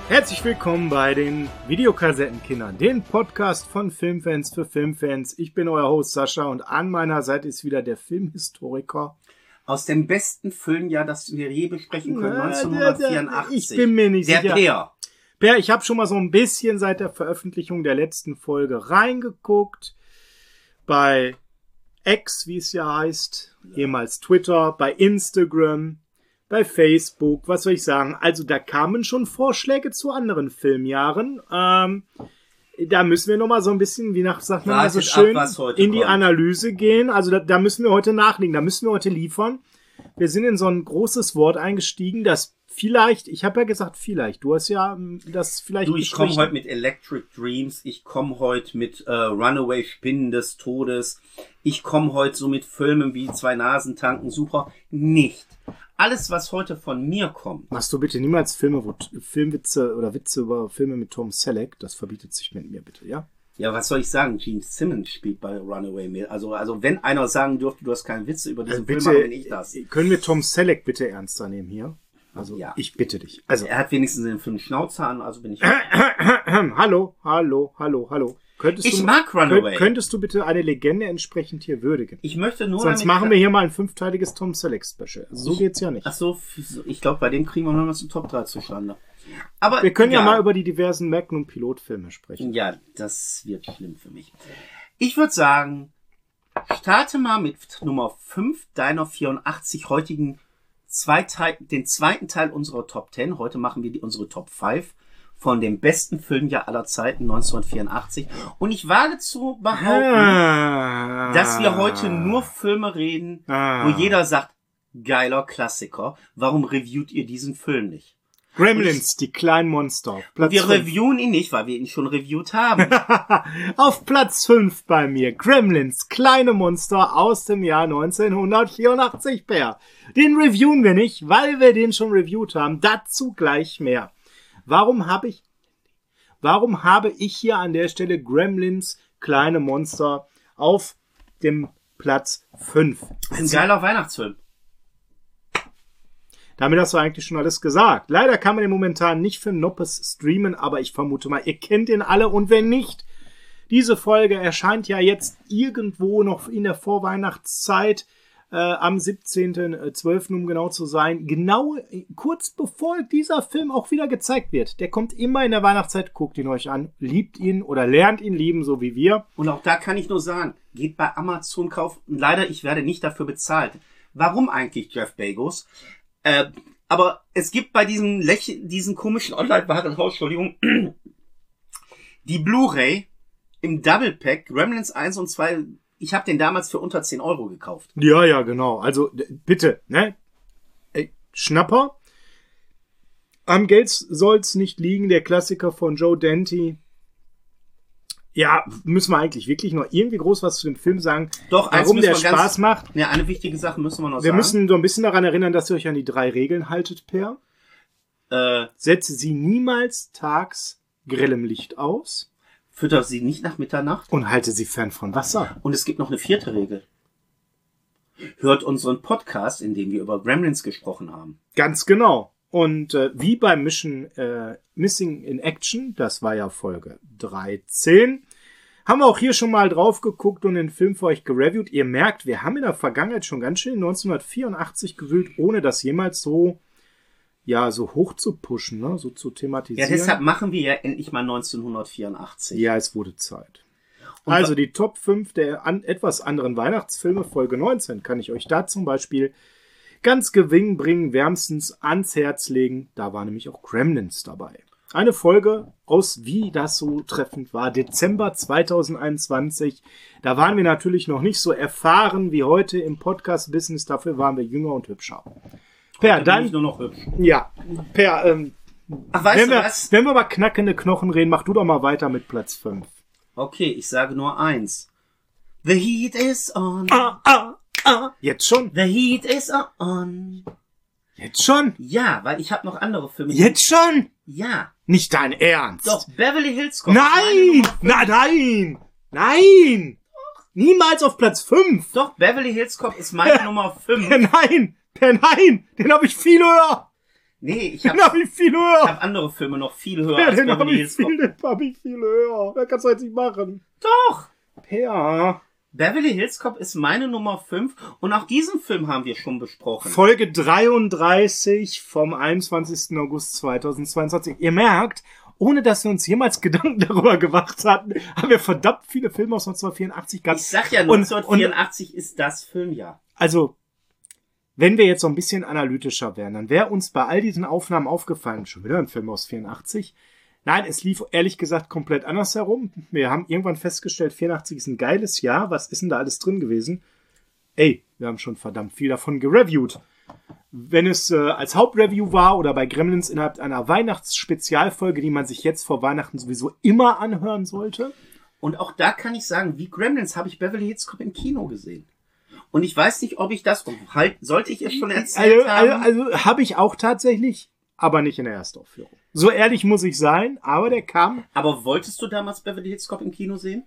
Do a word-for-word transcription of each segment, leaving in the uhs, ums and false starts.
Herzlich willkommen bei den Videokassettenkindern, den Podcast von Filmfans für Filmfans. Ich bin euer Host Sascha und an meiner Seite ist wieder der Filmhistoriker. Aus dem besten Filmjahr, das wir je besprechen können, Na, neunzehnhundertvierundachtzig. Ich bin mir nicht der sicher. Per. Per, ich habe schon mal so ein bisschen seit der Veröffentlichung der letzten Folge reingeguckt. Bei X, wie es ja heißt, ja. ehemals Twitter, bei Instagram, bei Facebook, was soll ich sagen? Also da kamen schon Vorschläge zu anderen Filmjahren. Ähm, da müssen wir nochmal so ein bisschen, wie nach, sagt man mal so schön, ab, in die kommt. Analyse gehen. Also da, da müssen wir heute nachlegen, da müssen wir heute liefern. Wir sind in so ein großes Wort eingestiegen, das vielleicht, ich habe ja gesagt vielleicht, du hast ja das vielleicht... Du, ich komme heute mit Electric Dreams, ich komme heute mit äh, Runaway Spinnen des Todes, ich komme heute so mit Filmen wie Zwei Nasen tanken, Sucher, nicht. Alles, was heute von mir kommt. Machst du bitte niemals Filme, wo Filmwitze oder Witze über Filme mit Tom Selleck, das verbietet sich mit mir bitte, ja? Ja, was soll ich sagen? Gene Simmons spielt bei Runaway mit. Also, also wenn einer sagen dürfte, du hast keine Witze über diesen äh, bitte, Film, dann bin ich das. Können wir Tom Selleck bitte ernster nehmen hier? Also, ja. Ich bitte dich. Also, er hat wenigstens den Film Schnauzer an, also bin ich... hallo, hallo, hallo, hallo. Könntest ich du, mag Runaway. Könntest du bitte eine Legende entsprechend hier würdigen? Ich möchte nur... Sonst machen wir hier mal ein fünfteiliges Tom Selleck-Special. So ich, geht's ja nicht. Ach so, ich glaube, bei dem kriegen wir noch mal zum Top drei zustande. Aber wir können ja, ja mal über die diversen Magnum-Pilotfilme sprechen. Ja, das wird schlimm für mich. Ich würde sagen, starte mal mit Nummer fünf deiner vierundachtzig heutigen zwei Teil, den zweiten Teil unserer Top zehn. Heute machen wir die, unsere Top fünf von dem besten Filmjahr aller Zeiten, neunzehnhundertvierundachtzig. Und ich wage zu behaupten, ah. dass wir heute nur Filme reden, ah. wo jeder sagt, geiler Klassiker. Warum reviewt ihr diesen Film nicht? Gremlins, ich, die kleinen Monster. Platz wir fünf. Reviewen ihn nicht, weil wir ihn schon reviewt haben. Auf Platz fünf bei mir. Gremlins, kleine Monster aus dem Jahr neunzehnhundertvierundachtzig, Per. Den reviewen wir nicht, weil wir den schon reviewt haben. Dazu gleich mehr. Warum habe ich, warum habe ich hier an der Stelle Gremlins, kleine Monster auf dem Platz fünf? Ein geiler Weihnachtsfilm. Damit hast du eigentlich schon alles gesagt. Leider kann man den momentan nicht für Noppes streamen, aber ich vermute mal, ihr kennt ihn alle. Und wenn nicht, diese Folge erscheint ja jetzt irgendwo noch in der Vorweihnachtszeit äh, am siebzehnten zwölften um genau zu sein. Genau kurz bevor dieser Film auch wieder gezeigt wird. Der kommt immer in der Weihnachtszeit, guckt ihn euch an, liebt ihn oder lernt ihn lieben, so wie wir. Und auch da kann ich nur sagen, geht bei Amazon kaufen. Leider, ich werde nicht dafür bezahlt. Warum eigentlich, Jeff Bezos? Äh, aber es gibt bei diesem Lächeln, diesen komischen Online-Warenhaus, Entschuldigung, die Blu-ray im Double Pack, Gremlins eins und zwei, ich habe den damals für unter zehn Euro gekauft. Ja, ja, genau. Also bitte, ne? Ey, Schnapper. Am Geld soll's nicht liegen, der Klassiker von Joe Dante. Ja, müssen wir eigentlich wirklich noch irgendwie groß was zu dem Film sagen, Doch, warum der Spaß ganz, macht. Ja, eine wichtige Sache müssen wir noch wir sagen. Wir müssen so ein bisschen daran erinnern, dass ihr euch an die drei Regeln haltet, Per. Äh, Setze sie niemals tags grellem Licht aus. Fütter sie nicht nach Mitternacht. Und halte sie fern von Wasser. Und es gibt noch eine vierte Regel. Hört unseren Podcast, in dem wir über Gremlins gesprochen haben. Ganz genau. Und äh, wie beim Mission äh, Missing in Action, das war ja Folge dreizehn, haben wir auch hier schon mal drauf geguckt und den Film für euch gereviewt. Ihr merkt, wir haben in der Vergangenheit schon ganz schön neunzehnhundertvierundachtzig gewühlt, ohne das jemals so, ja, so hoch zu pushen, ne, so zu thematisieren. Ja, deshalb machen wir ja endlich mal neunzehnhundertvierundachtzig. Ja, es wurde Zeit. Und also die Top fünf der an, etwas anderen Weihnachtsfilme, Folge neunzehn, kann ich euch da zum Beispiel ganz gewinnbringend wärmstens ans Herz legen. Da war nämlich auch Gremlins dabei. Eine Folge aus, wie das so treffend war, Dezember zweitausendeinundzwanzig. Da waren wir natürlich noch nicht so erfahren wie heute im Podcast-Business. Dafür waren wir jünger und hübscher. Per, dann... Ich nur noch hübsch. Ja, Per, ähm... Ach, weißt wenn du wir, was? Wenn wir über knackende Knochen reden, mach du doch mal weiter mit Platz fünf. Okay, ich sage nur eins. The heat is on. Ah, ah, ah. Jetzt schon? The heat is on. Jetzt schon? Ja, weil ich habe noch andere Filme. Jetzt schon? Ja. Nicht dein Ernst? Doch, Beverly Hills Cop. Nein! Na, nein! Nein! Doch. Niemals auf Platz fünf! Doch, Beverly Hills Cop ist meine Nummer fünf. Nein! Nein! Den habe ich viel höher! Nee, ich habe Den hab ich viel höher. Ich habe andere Filme noch viel höher Ja, als den hab Beverly ich Hills Cop. viel, den hab ich viel höher. Da kannst du jetzt nicht machen. Doch! Ja. Beverly Hills Cop ist meine Nummer fünf und auch diesen Film haben wir schon besprochen. Folge dreiunddreißig vom einundzwanzigsten August zweitausendzweiundzwanzig. Ihr merkt, ohne dass wir uns jemals Gedanken darüber gemacht hatten, haben wir verdammt viele Filme aus neunzehnhundertvierundachtzig gehabt. Ich sag ja, Und- neunzehnhundertvierundachtzig ist das Filmjahr. Also, wenn wir jetzt so ein bisschen analytischer wären, dann wäre uns bei all diesen Aufnahmen aufgefallen, schon wieder ein Film aus vierundachtzig. Nein, es lief ehrlich gesagt komplett anders herum. Wir haben irgendwann festgestellt, vierundachtzig ist ein geiles Jahr. Was ist denn da alles drin gewesen? Ey, wir haben schon verdammt viel davon gereviewt. Wenn es äh, als Hauptreview war oder bei Gremlins innerhalb einer Weihnachtsspezialfolge, die man sich jetzt vor Weihnachten sowieso immer anhören sollte. Und auch da kann ich sagen, wie Gremlins habe ich Beverly Hills Cop im Kino gesehen. Und ich weiß nicht, ob ich das, halt, sollte ich es schon erzählt Also, also, haben? also habe ich auch tatsächlich, aber nicht in der Erstaufführung. So ehrlich muss ich sein, aber der kam Aber wolltest du damals Beverly Hills Cop im Kino sehen?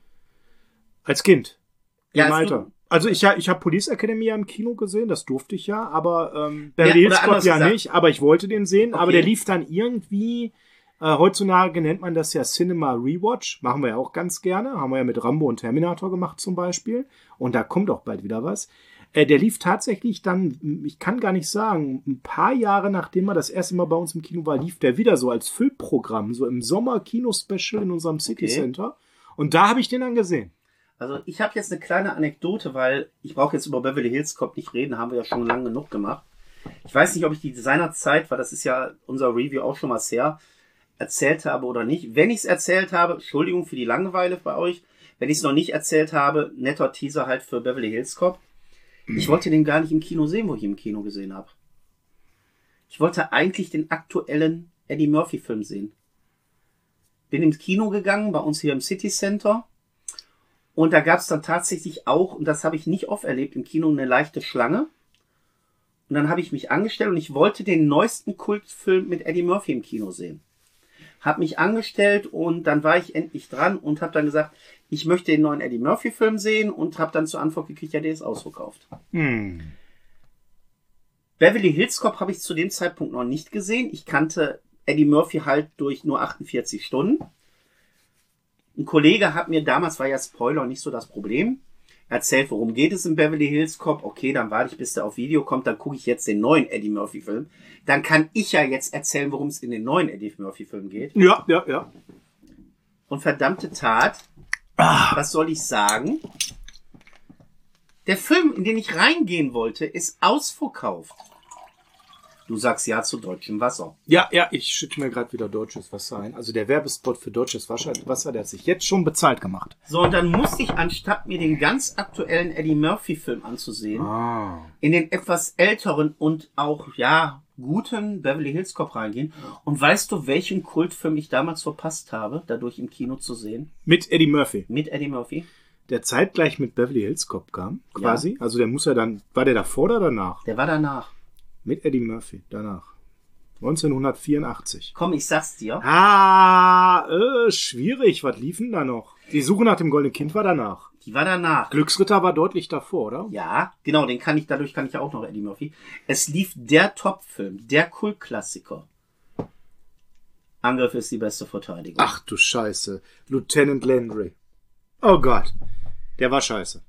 als Kind. Ja, Im als Alter. du- Also ich, ich habe Police Academy ja im Kino gesehen, das durfte ich ja, aber ähm, Beverly Ja, oder Hills Cop anders ja gesagt. nicht, aber ich wollte den sehen, Okay. aber der lief dann irgendwie, äh, heutzutage nennt man das ja Cinema Rewatch, machen wir ja auch ganz gerne, haben wir ja mit Rambo und Terminator gemacht zum Beispiel und da kommt auch bald wieder was. Äh, der lief tatsächlich dann, ich kann gar nicht sagen, ein paar Jahre nachdem er das erste Mal bei uns im Kino war, lief der wieder so als Füllprogramm, so im Sommer-Kino-Special in unserem City Okay. Center und da habe ich den dann gesehen. Also ich habe jetzt eine kleine Anekdote, weil ich brauche jetzt über Beverly Hills Cop nicht reden, haben wir ja schon lange genug gemacht. Ich weiß nicht, ob ich die seinerzeit, weil das ist ja unser Review auch schon mal her, erzählt habe oder nicht. Wenn ich es erzählt habe, Entschuldigung für die Langeweile bei euch. Wenn ich es noch nicht erzählt habe, netter Teaser halt für Beverly Hills Cop. Ich wollte den gar nicht im Kino sehen, wo ich ihn im Kino gesehen habe. Ich wollte eigentlich den aktuellen Eddie Murphy Film sehen. Bin ins Kino gegangen, bei uns hier im City Center. Und da gab es dann tatsächlich auch, und das habe ich nicht oft erlebt, im Kino eine leichte Schlange. Und dann habe ich mich angestellt und ich wollte den neuesten Kultfilm mit Eddie Murphy im Kino sehen. Habe mich angestellt und dann war ich endlich dran und habe dann gesagt, ich möchte den neuen Eddie Murphy Film sehen und habe dann zur Antwort gekriegt, ja, der ist ausverkauft. Hm. Beverly Hills Cop habe ich zu dem Zeitpunkt noch nicht gesehen. Ich kannte Eddie Murphy halt durch nur achtundvierzig Stunden. Ein Kollege hat mir, damals war ja Spoiler nicht so das Problem, erzählt, worum geht es in Beverly Hills Cop. Okay, dann warte ich, bis der auf Video kommt, dann gucke ich jetzt den neuen Eddie Murphy Film. Dann kann ich ja jetzt erzählen, worum es in den neuen Eddie Murphy Film geht. Ja, ja, ja. Und verdammte Tat, was soll ich sagen? Der Film, in den ich reingehen wollte, ist ausverkauft. Du sagst ja zu deutschem Wasser. Ja, ja, ich schütte mir gerade wieder deutsches Wasser ein. Also der Werbespot für deutsches Wasser, Wasser, der hat sich jetzt schon bezahlt gemacht. So, und dann musste ich, anstatt mir den ganz aktuellen Eddie Murphy Film anzusehen, Ah. in den etwas älteren und auch, ja, guten Beverly Hills Cop reingehen. Und weißt du, welchen Kultfilm ich damals verpasst habe, dadurch im Kino zu sehen? Mit Eddie Murphy. Mit Eddie Murphy. Der zeitgleich mit Beverly Hills Cop kam, quasi. Also der muss ja dann, war der davor oder danach? Der war danach. Mit Eddie Murphy, danach. neunzehnhundertvierundachtzig. Komm, ich sag's dir. Ah, äh, schwierig. Was lief denn da noch? Die Suche nach dem goldenen Kind war danach. Die war danach. Glücksritter war deutlich davor, oder? Ja, genau, den kann ich, dadurch kann ich ja auch noch Eddie Murphy. Es lief der Top-Film, der Kultklassiker. Angriff ist die beste Verteidigung. Ach du Scheiße. Lieutenant Landry. Oh Gott. Der war scheiße.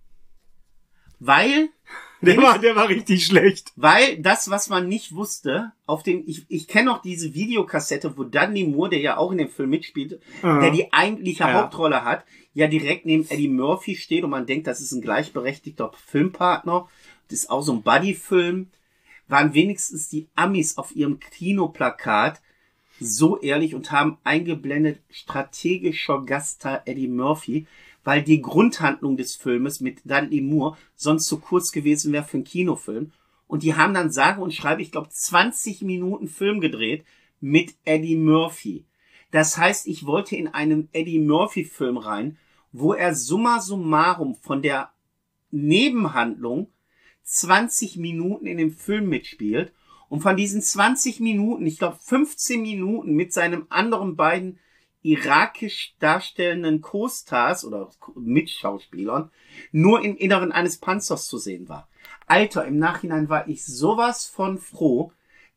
Weil, Der war, der war richtig schlecht. weil das, was man nicht wusste, auf dem, ich, ich kenne noch diese Videokassette, wo Dudley Moore, der ja auch in dem Film mitspielt, Aha. der die eigentliche Ja. Hauptrolle hat, ja direkt neben Eddie Murphy steht und man denkt, das ist ein gleichberechtigter Filmpartner. Das ist auch so ein Buddy-Film. Waren wenigstens die Amis auf ihrem Kinoplakat so ehrlich und haben eingeblendet strategischer Gaststar Eddie Murphy, weil die Grundhandlung des Filmes mit Dudley Moore sonst zu kurz gewesen wäre für einen Kinofilm. Und die haben dann sage und schreibe, ich glaube, zwanzig Minuten Film gedreht mit Eddie Murphy. Das heißt, ich wollte in einen Eddie Murphy Film rein, wo er summa summarum von der Nebenhandlung zwanzig Minuten in dem Film mitspielt und von diesen zwanzig Minuten, ich glaube fünfzehn Minuten mit seinem anderen beiden irakisch darstellenden Co-Stars oder Mitschauspielern nur im Inneren eines Panzers zu sehen war. Alter, im Nachhinein war ich sowas von froh,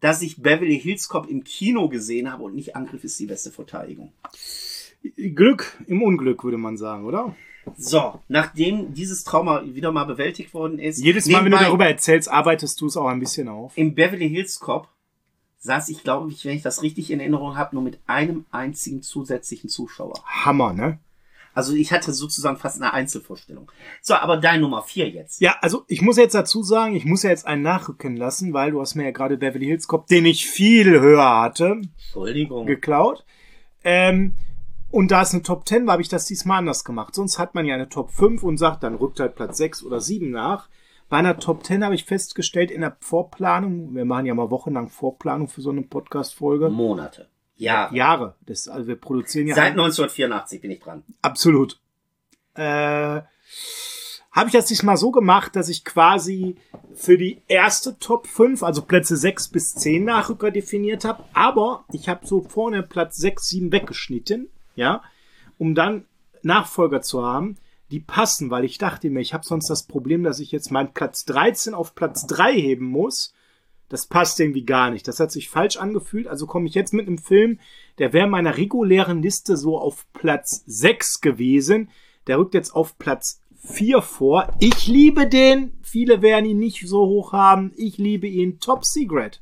dass ich Beverly Hills Cop im Kino gesehen habe und nicht Angriff ist die beste Verteidigung. Glück im Unglück, würde man sagen, oder? So, nachdem dieses Trauma wieder mal bewältigt worden ist. Jedes Mal, wenn du darüber erzählst, arbeitest du es auch ein bisschen auf. Im Beverly Hills Cop saß ich, glaube ich, wenn ich das richtig in Erinnerung habe, nur mit einem einzigen zusätzlichen Zuschauer. Hammer, ne? Also ich hatte sozusagen fast eine Einzelvorstellung. So, aber dein Nummer vier jetzt. Ja, also ich muss jetzt dazu sagen, ich muss ja jetzt einen nachrücken lassen, weil du hast mir ja gerade Beverly Hills Cop, den ich viel höher hatte, Entschuldigung, geklaut. Ähm, und da es eine Top zehn war, habe ich das diesmal anders gemacht. Sonst hat man ja eine Top fünf und sagt, dann rückt halt Platz sechs oder sieben nach. Bei einer Top zehn habe ich festgestellt, in der Vorplanung, wir machen ja mal wochenlang Vorplanung für so eine Podcast-Folge. Monate. Ja. Jahre. Das, also wir produzieren ja. Seit neunzehnhundertvierundachtzig bin ich dran. Absolut. Äh, habe ich das diesmal so gemacht, dass ich quasi für die erste Top fünf, also Plätze sechs bis zehn Nachrücker definiert habe. Aber ich habe so vorne Platz sechs, sieben weggeschnitten, ja, um dann Nachfolger zu haben, die passen, weil ich dachte mir, ich habe sonst das Problem, dass ich jetzt meinen Platz dreizehn auf Platz drei heben muss. Das passt irgendwie gar nicht. Das hat sich falsch angefühlt. Also komme ich jetzt mit einem Film, der wäre meiner regulären Liste so auf Platz sechs gewesen. Der rückt jetzt auf Platz vier vor. Ich liebe den. Viele werden ihn nicht so hoch haben. Ich liebe ihn. Top Secret.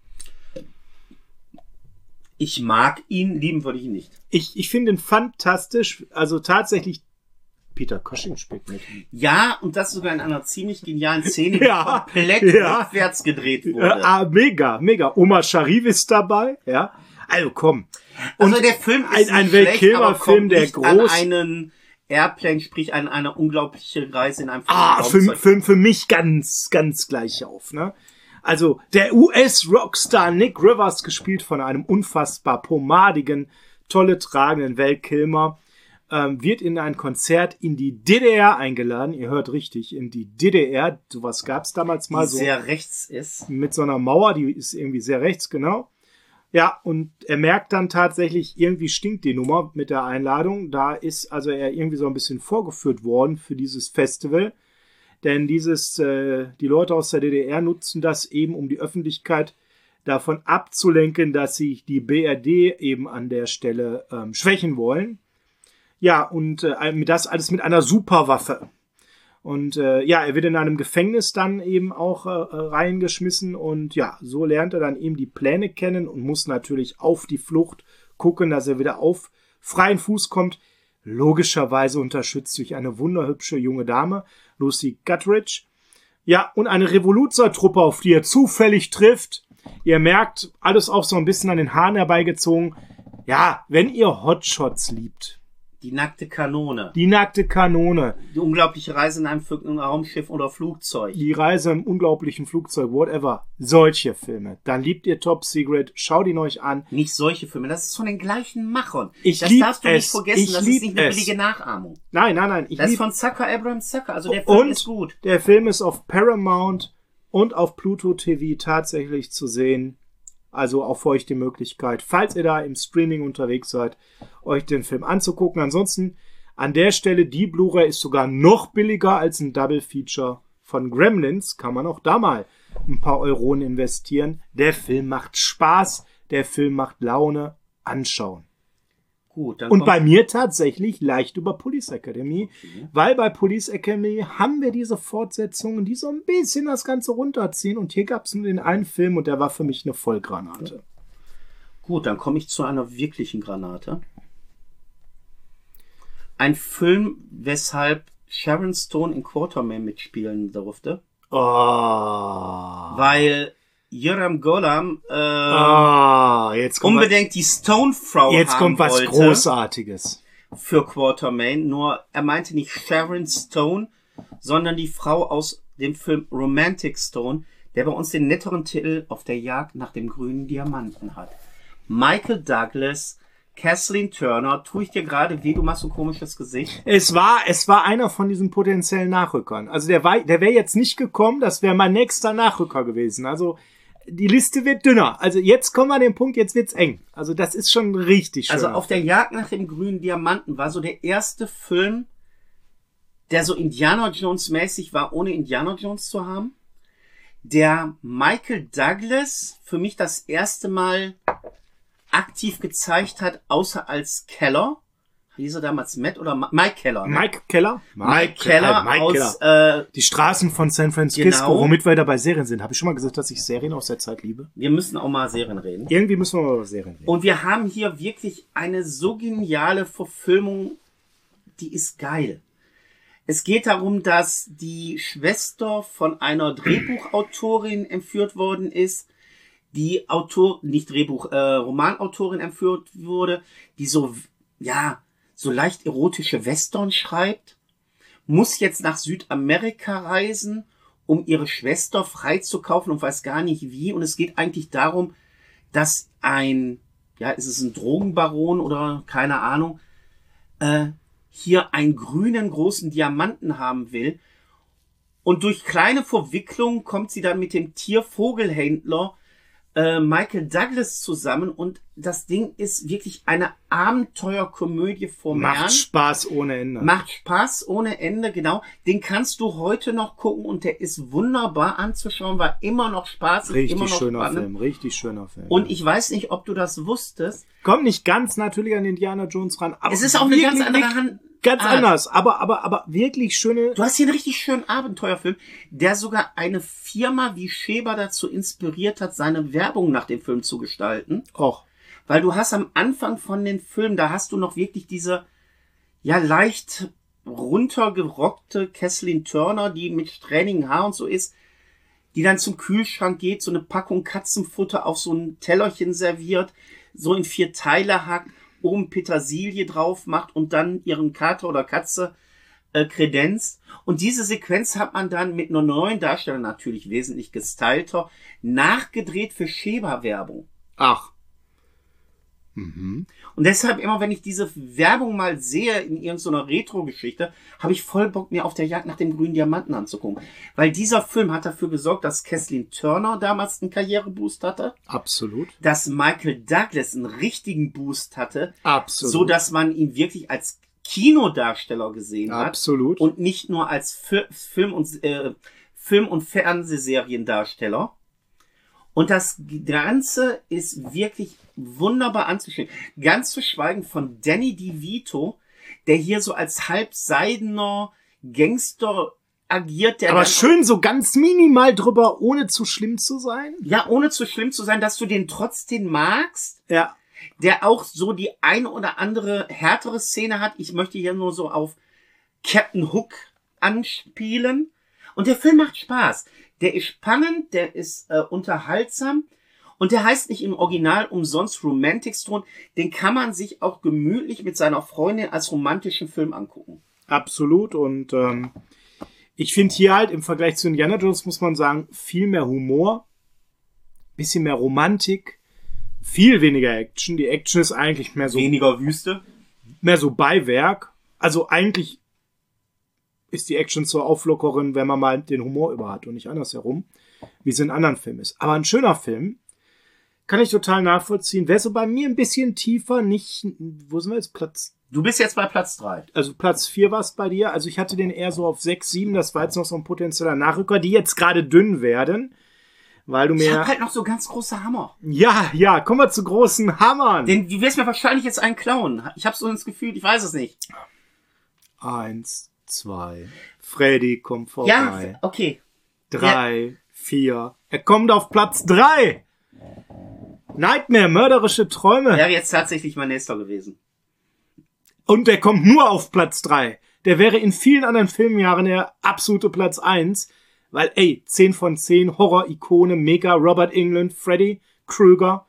Ich mag ihn. Lieben würde ich ihn nicht. Ich, ich finde ihn fantastisch. Also tatsächlich, Peter Cushing spielt mit. Ja, und das sogar in einer ziemlich genialen Szene, die Ja, komplett ja. rückwärts gedreht wurde. Ja, ah, mega, mega. Omar Sharif ist dabei, ja. Also komm. Und also der Film ist ein, nicht ein schlecht, Val Kilmer aber kommt Film, der nicht groß. an einen Airplane, sprich an eine unglaubliche Reise in einem Ah, für, Flugzeug. für, für mich ganz, ganz gleich auf, ne? Also, der U S-Rockstar Nick Rivers, gespielt von einem unfassbar pomadigen, tolle tragenden Val Kilmer, ähm, wird in ein Konzert in die D D R eingeladen. Ihr hört richtig, in die D D R. Sowas gab's damals mal die so. sehr rechts ist. Mit so einer Mauer, die ist irgendwie sehr rechts, genau. Ja, und er merkt dann tatsächlich, irgendwie stinkt die Nummer mit der Einladung. Da ist also er irgendwie so ein bisschen vorgeführt worden für dieses Festival. Denn dieses, äh, die Leute aus der D D R nutzen das eben, um die Öffentlichkeit davon abzulenken, dass sie die B R D eben an der Stelle ähm, schwächen wollen. Ja, und äh, das alles mit einer Superwaffe. Und äh, ja, er wird in einem Gefängnis dann eben auch äh, reingeschmissen. Und ja, so lernt er dann eben die Pläne kennen und muss natürlich auf die Flucht gucken, dass er wieder auf freien Fuß kommt. Logischerweise unterstützt durch eine wunderhübsche junge Dame, Lucy Guttridge. Ja, und eine Revoluzertruppe, auf die er zufällig trifft. Ihr merkt, alles auch so ein bisschen an den Haaren herbeigezogen. Ja, wenn ihr Hotshots liebt. Die nackte Kanone. Die nackte Kanone. Die unglaubliche Reise in einem Flug- in einem Raumschiff oder Flugzeug. Die Reise im unglaublichen Flugzeug, whatever. Solche Filme. Dann liebt ihr Top Secret. Schaut ihn euch an. Nicht solche Filme. Das ist von den gleichen Machern. Ich das lieb darfst du nicht es. vergessen. Ich das lieb ist nicht eine es. billige Nachahmung. Nein, nein, nein. Ich Das ist lieb von Zucker, Abraham Zucker. Also der Film und ist gut. Der Film ist auf Paramount und auf Pluto T V tatsächlich zu sehen. Also auch für euch die Möglichkeit, falls ihr da im Streaming unterwegs seid, euch den Film anzugucken. Ansonsten an der Stelle, die Blu-ray ist sogar noch billiger als ein Double Feature von Gremlins. Kann man auch da mal ein paar Euronen investieren. Der Film macht Spaß, der Film macht Laune. Anschauen. Gut, dann Und kommt- bei mir tatsächlich leicht über Police Academy, Okay. weil bei Police Academy haben wir diese Fortsetzungen, die so ein bisschen das Ganze runterziehen. Und hier gab es nur den einen Film und der war für mich eine Vollgranate. Gut, dann komme ich zu einer wirklichen Granate. Ein Film, weshalb Sharon Stone in Quartermain mitspielen durfte. Oh. Weil Yoram Golam äh, Ah, jetzt kommt, unbedingt die Stone-Frau was, jetzt haben kommt was wollte Großartiges. für Quartermain. Nur er meinte nicht Sharon Stone, sondern die Frau aus dem Film Romantic Stone, der bei uns den netteren Titel Auf der Jagd nach dem grünen Diamanten hat. Michael Douglas, Kathleen Turner, tue ich dir gerade weh, du machst so ein komisches Gesicht. Es war, es war einer von diesen potenziellen Nachrückern. Also der war, der wäre jetzt nicht gekommen, das wäre mein nächster Nachrücker gewesen. Also die Liste wird dünner. Also jetzt kommen wir an den Punkt, jetzt wird's eng. Also das ist schon richtig schön. Also Auf der Jagd nach dem grünen Diamanten war so der erste Film, der so Indiana Jones mäßig war, ohne Indiana Jones zu haben. der Michael Douglas für mich das erste Mal aktiv gezeigt hat, außer als Keller. Hieß er damals Matt oder Ma- Mike Keller? Ne? Mike Keller? Mike, Mike Keller, Mike aus... Keller. Äh, die Straßen von San Francisco, genau. Womit wir da bei Serien sind. Habe ich schon mal gesagt, dass ich Serien aus der Zeit liebe? Wir müssen auch mal Serien reden. Irgendwie müssen wir mal über Serien reden. Und wir haben hier wirklich eine so geniale Verfilmung, die ist geil. Es geht darum, dass die Schwester von einer Drehbuchautorin entführt worden ist, die Autor, nicht Drehbuch, äh, Romanautorin entführt wurde, die so, ja, so leicht erotische Western schreibt, muss jetzt nach Südamerika reisen, um ihre Schwester freizukaufen und weiß gar nicht wie. Und es geht eigentlich darum, dass ein, ja, ist es ein Drogenbaron oder keine Ahnung, äh, hier einen grünen großen Diamanten haben will. Und durch kleine Verwicklungen kommt sie dann mit dem Tiervogelhändler äh, Michael Douglas zusammen und das Ding ist wirklich eine Abenteuerkomödie vom Macht Herrn. Spaß ohne Ende. Macht Spaß ohne Ende, genau. Den kannst du heute noch gucken und der ist wunderbar anzuschauen, war immer noch Spaß. Richtig immer noch schöner spannend. Film, richtig schöner Film. Und ich weiß nicht, ob du das wusstest. Kommt nicht ganz natürlich an Indiana Jones ran, aber Es ist auch eine ganz andere Hand. Ganz Art. anders, aber, aber, aber wirklich schöne. Du hast hier einen richtig schönen Abenteuerfilm, der sogar eine Firma wie Scheber dazu inspiriert hat, seine Werbung nach dem Film zu gestalten. Och. Weil du hast am Anfang von den Filmen, da hast du noch wirklich diese, ja, leicht runtergerockte Kathleen Turner, die mit strähnigen Haar und so ist, die dann zum Kühlschrank geht, so eine Packung Katzenfutter auf so ein Tellerchen serviert, so in vier Teile hackt, oben Petersilie drauf macht und dann ihren Kater oder Katze äh, kredenzt. Und diese Sequenz hat man dann mit einer neuen Darstellung, natürlich wesentlich gestylter, nachgedreht für Scheber-Werbung. Ach. Mhm. Und deshalb immer, wenn ich diese Werbung mal sehe in irgendeiner Retro-Geschichte, habe ich voll Bock, mir auf der Jagd nach dem grünen Diamanten anzugucken. Weil dieser Film hat dafür gesorgt, dass Kathleen Turner damals einen Karriereboost hatte. Absolut. Dass Michael Douglas einen richtigen Boost hatte. Absolut. So dass man ihn wirklich als Kinodarsteller gesehen hat. Absolut. Und nicht nur als Fi- Film- und, äh, Film- und Fernsehseriendarsteller. Und das Ganze ist wirklich wunderbar anzuschauen. Ganz zu schweigen von Danny DeVito, der hier so als halbseidener Gangster agiert. Der Aber dann schön so ganz minimal drüber, ohne zu schlimm zu sein. Ja, ohne zu schlimm zu sein, dass du den trotzdem magst. Ja. Der auch so die eine oder andere härtere Szene hat. Ich möchte hier nur so auf Captain Hook anspielen. Und der Film macht Spaß. Der ist spannend, der ist äh, unterhaltsam und der heißt nicht im Original umsonst Romantic Stone. Den kann man sich auch gemütlich mit seiner Freundin als romantischen Film angucken. Absolut. Und ähm, ich finde hier halt im Vergleich zu Indiana Jones, muss man sagen, viel mehr Humor, bisschen mehr Romantik, viel weniger Action. Die Action ist eigentlich mehr so... Weniger Wüste. Mehr so Beiwerk. Also eigentlich ist die Action zur Auflockerin, wenn man mal den Humor über hat und nicht andersherum, wie es in anderen Filmen ist. Aber ein schöner Film, kann ich total nachvollziehen. Wäre so bei mir ein bisschen tiefer, nicht, wo sind wir jetzt, Platz? Du bist jetzt bei Platz drei. Also Platz vier war es bei dir. Also ich hatte den eher so auf sechs, sieben, das war jetzt noch so ein potenzieller Nachrücker, die jetzt gerade dünn werden, weil du mir... Ich hab halt noch so ganz große Hammer. Ja, ja, kommen wir zu großen Hammern. Den, du wirst mir wahrscheinlich jetzt einen klauen. Ich habe so das Gefühl, ich weiß es nicht. Eins, zwei. Freddy kommt vorbei. Ja, okay. Drei, Ja. vier. Er kommt auf Platz drei. Nightmare, mörderische Träume. Wäre jetzt tatsächlich mein nächster gewesen. Und der kommt nur auf Platz drei. Der wäre in vielen anderen Filmjahren der absolute Platz eins. Weil, ey, zehn von zehn, Horror-Ikone, mega, Robert Englund, Freddy Krueger.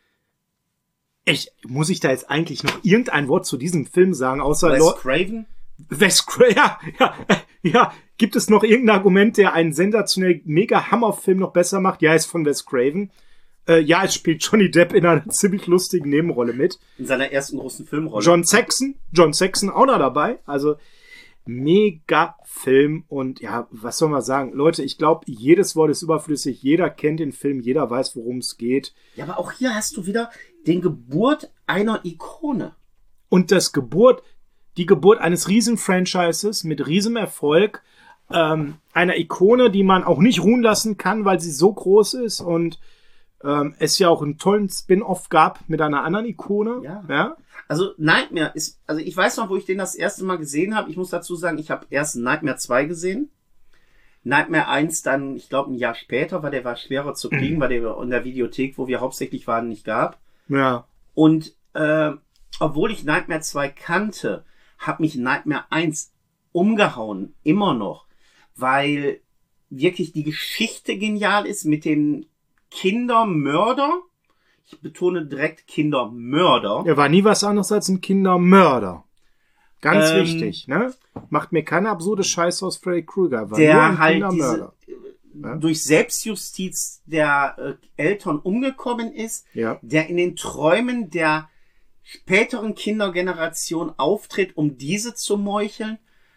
Ich, muss ich da jetzt eigentlich noch irgendein Wort zu diesem Film sagen, außer Wes Lord- Craven? Wes Craven, ja, ja, ja. Gibt es noch irgendein Argument, der einen sensationell mega Hammerfilm noch besser macht? Ja, ist von Wes Craven. Äh, ja, es spielt Johnny Depp in einer ziemlich lustigen Nebenrolle mit. In seiner ersten großen Filmrolle. John Saxon, John Saxon auch noch dabei. Also mega Film und ja, was soll man sagen? Leute, ich glaube, jedes Wort ist überflüssig. Jeder kennt den Film, jeder weiß, worum es geht. Ja, aber auch hier hast du wieder den Geburt einer Ikone. Und das Geburt, die Geburt eines Riesen-Franchises mit Riesenerfolg ähm, einer Ikone, die man auch nicht ruhen lassen kann, weil sie so groß ist und ähm, es ja auch einen tollen Spin-off gab mit einer anderen Ikone. Ja. ja? Also Nightmare ist, also ich weiß noch, wo ich den das erste Mal gesehen habe. Ich muss dazu sagen, ich habe erst Nightmare zwei gesehen. Nightmare eins dann, ich glaube, ein Jahr später, weil der war schwerer zu kriegen, mhm. weil der in der Videothek, wo wir hauptsächlich waren, nicht gab. Ja. Und äh, obwohl ich Nightmare zwei kannte, hat mich Nightmare eins umgehauen, immer noch, weil wirklich die Geschichte genial ist mit dem Kindermörder. Ich betone direkt Kindermörder. Er war nie was anderes als ein Kindermörder. Ganz ähm, wichtig, ne? Macht mir keine absurde Scheiße aus Freddy Krueger. War der nur ein halt Kindermörder. diese, ja? durch Selbstjustiz der äh, Eltern umgekommen ist, ja. der in den Träumen der späteren Kindergeneration auftritt, um diese zu meucheln.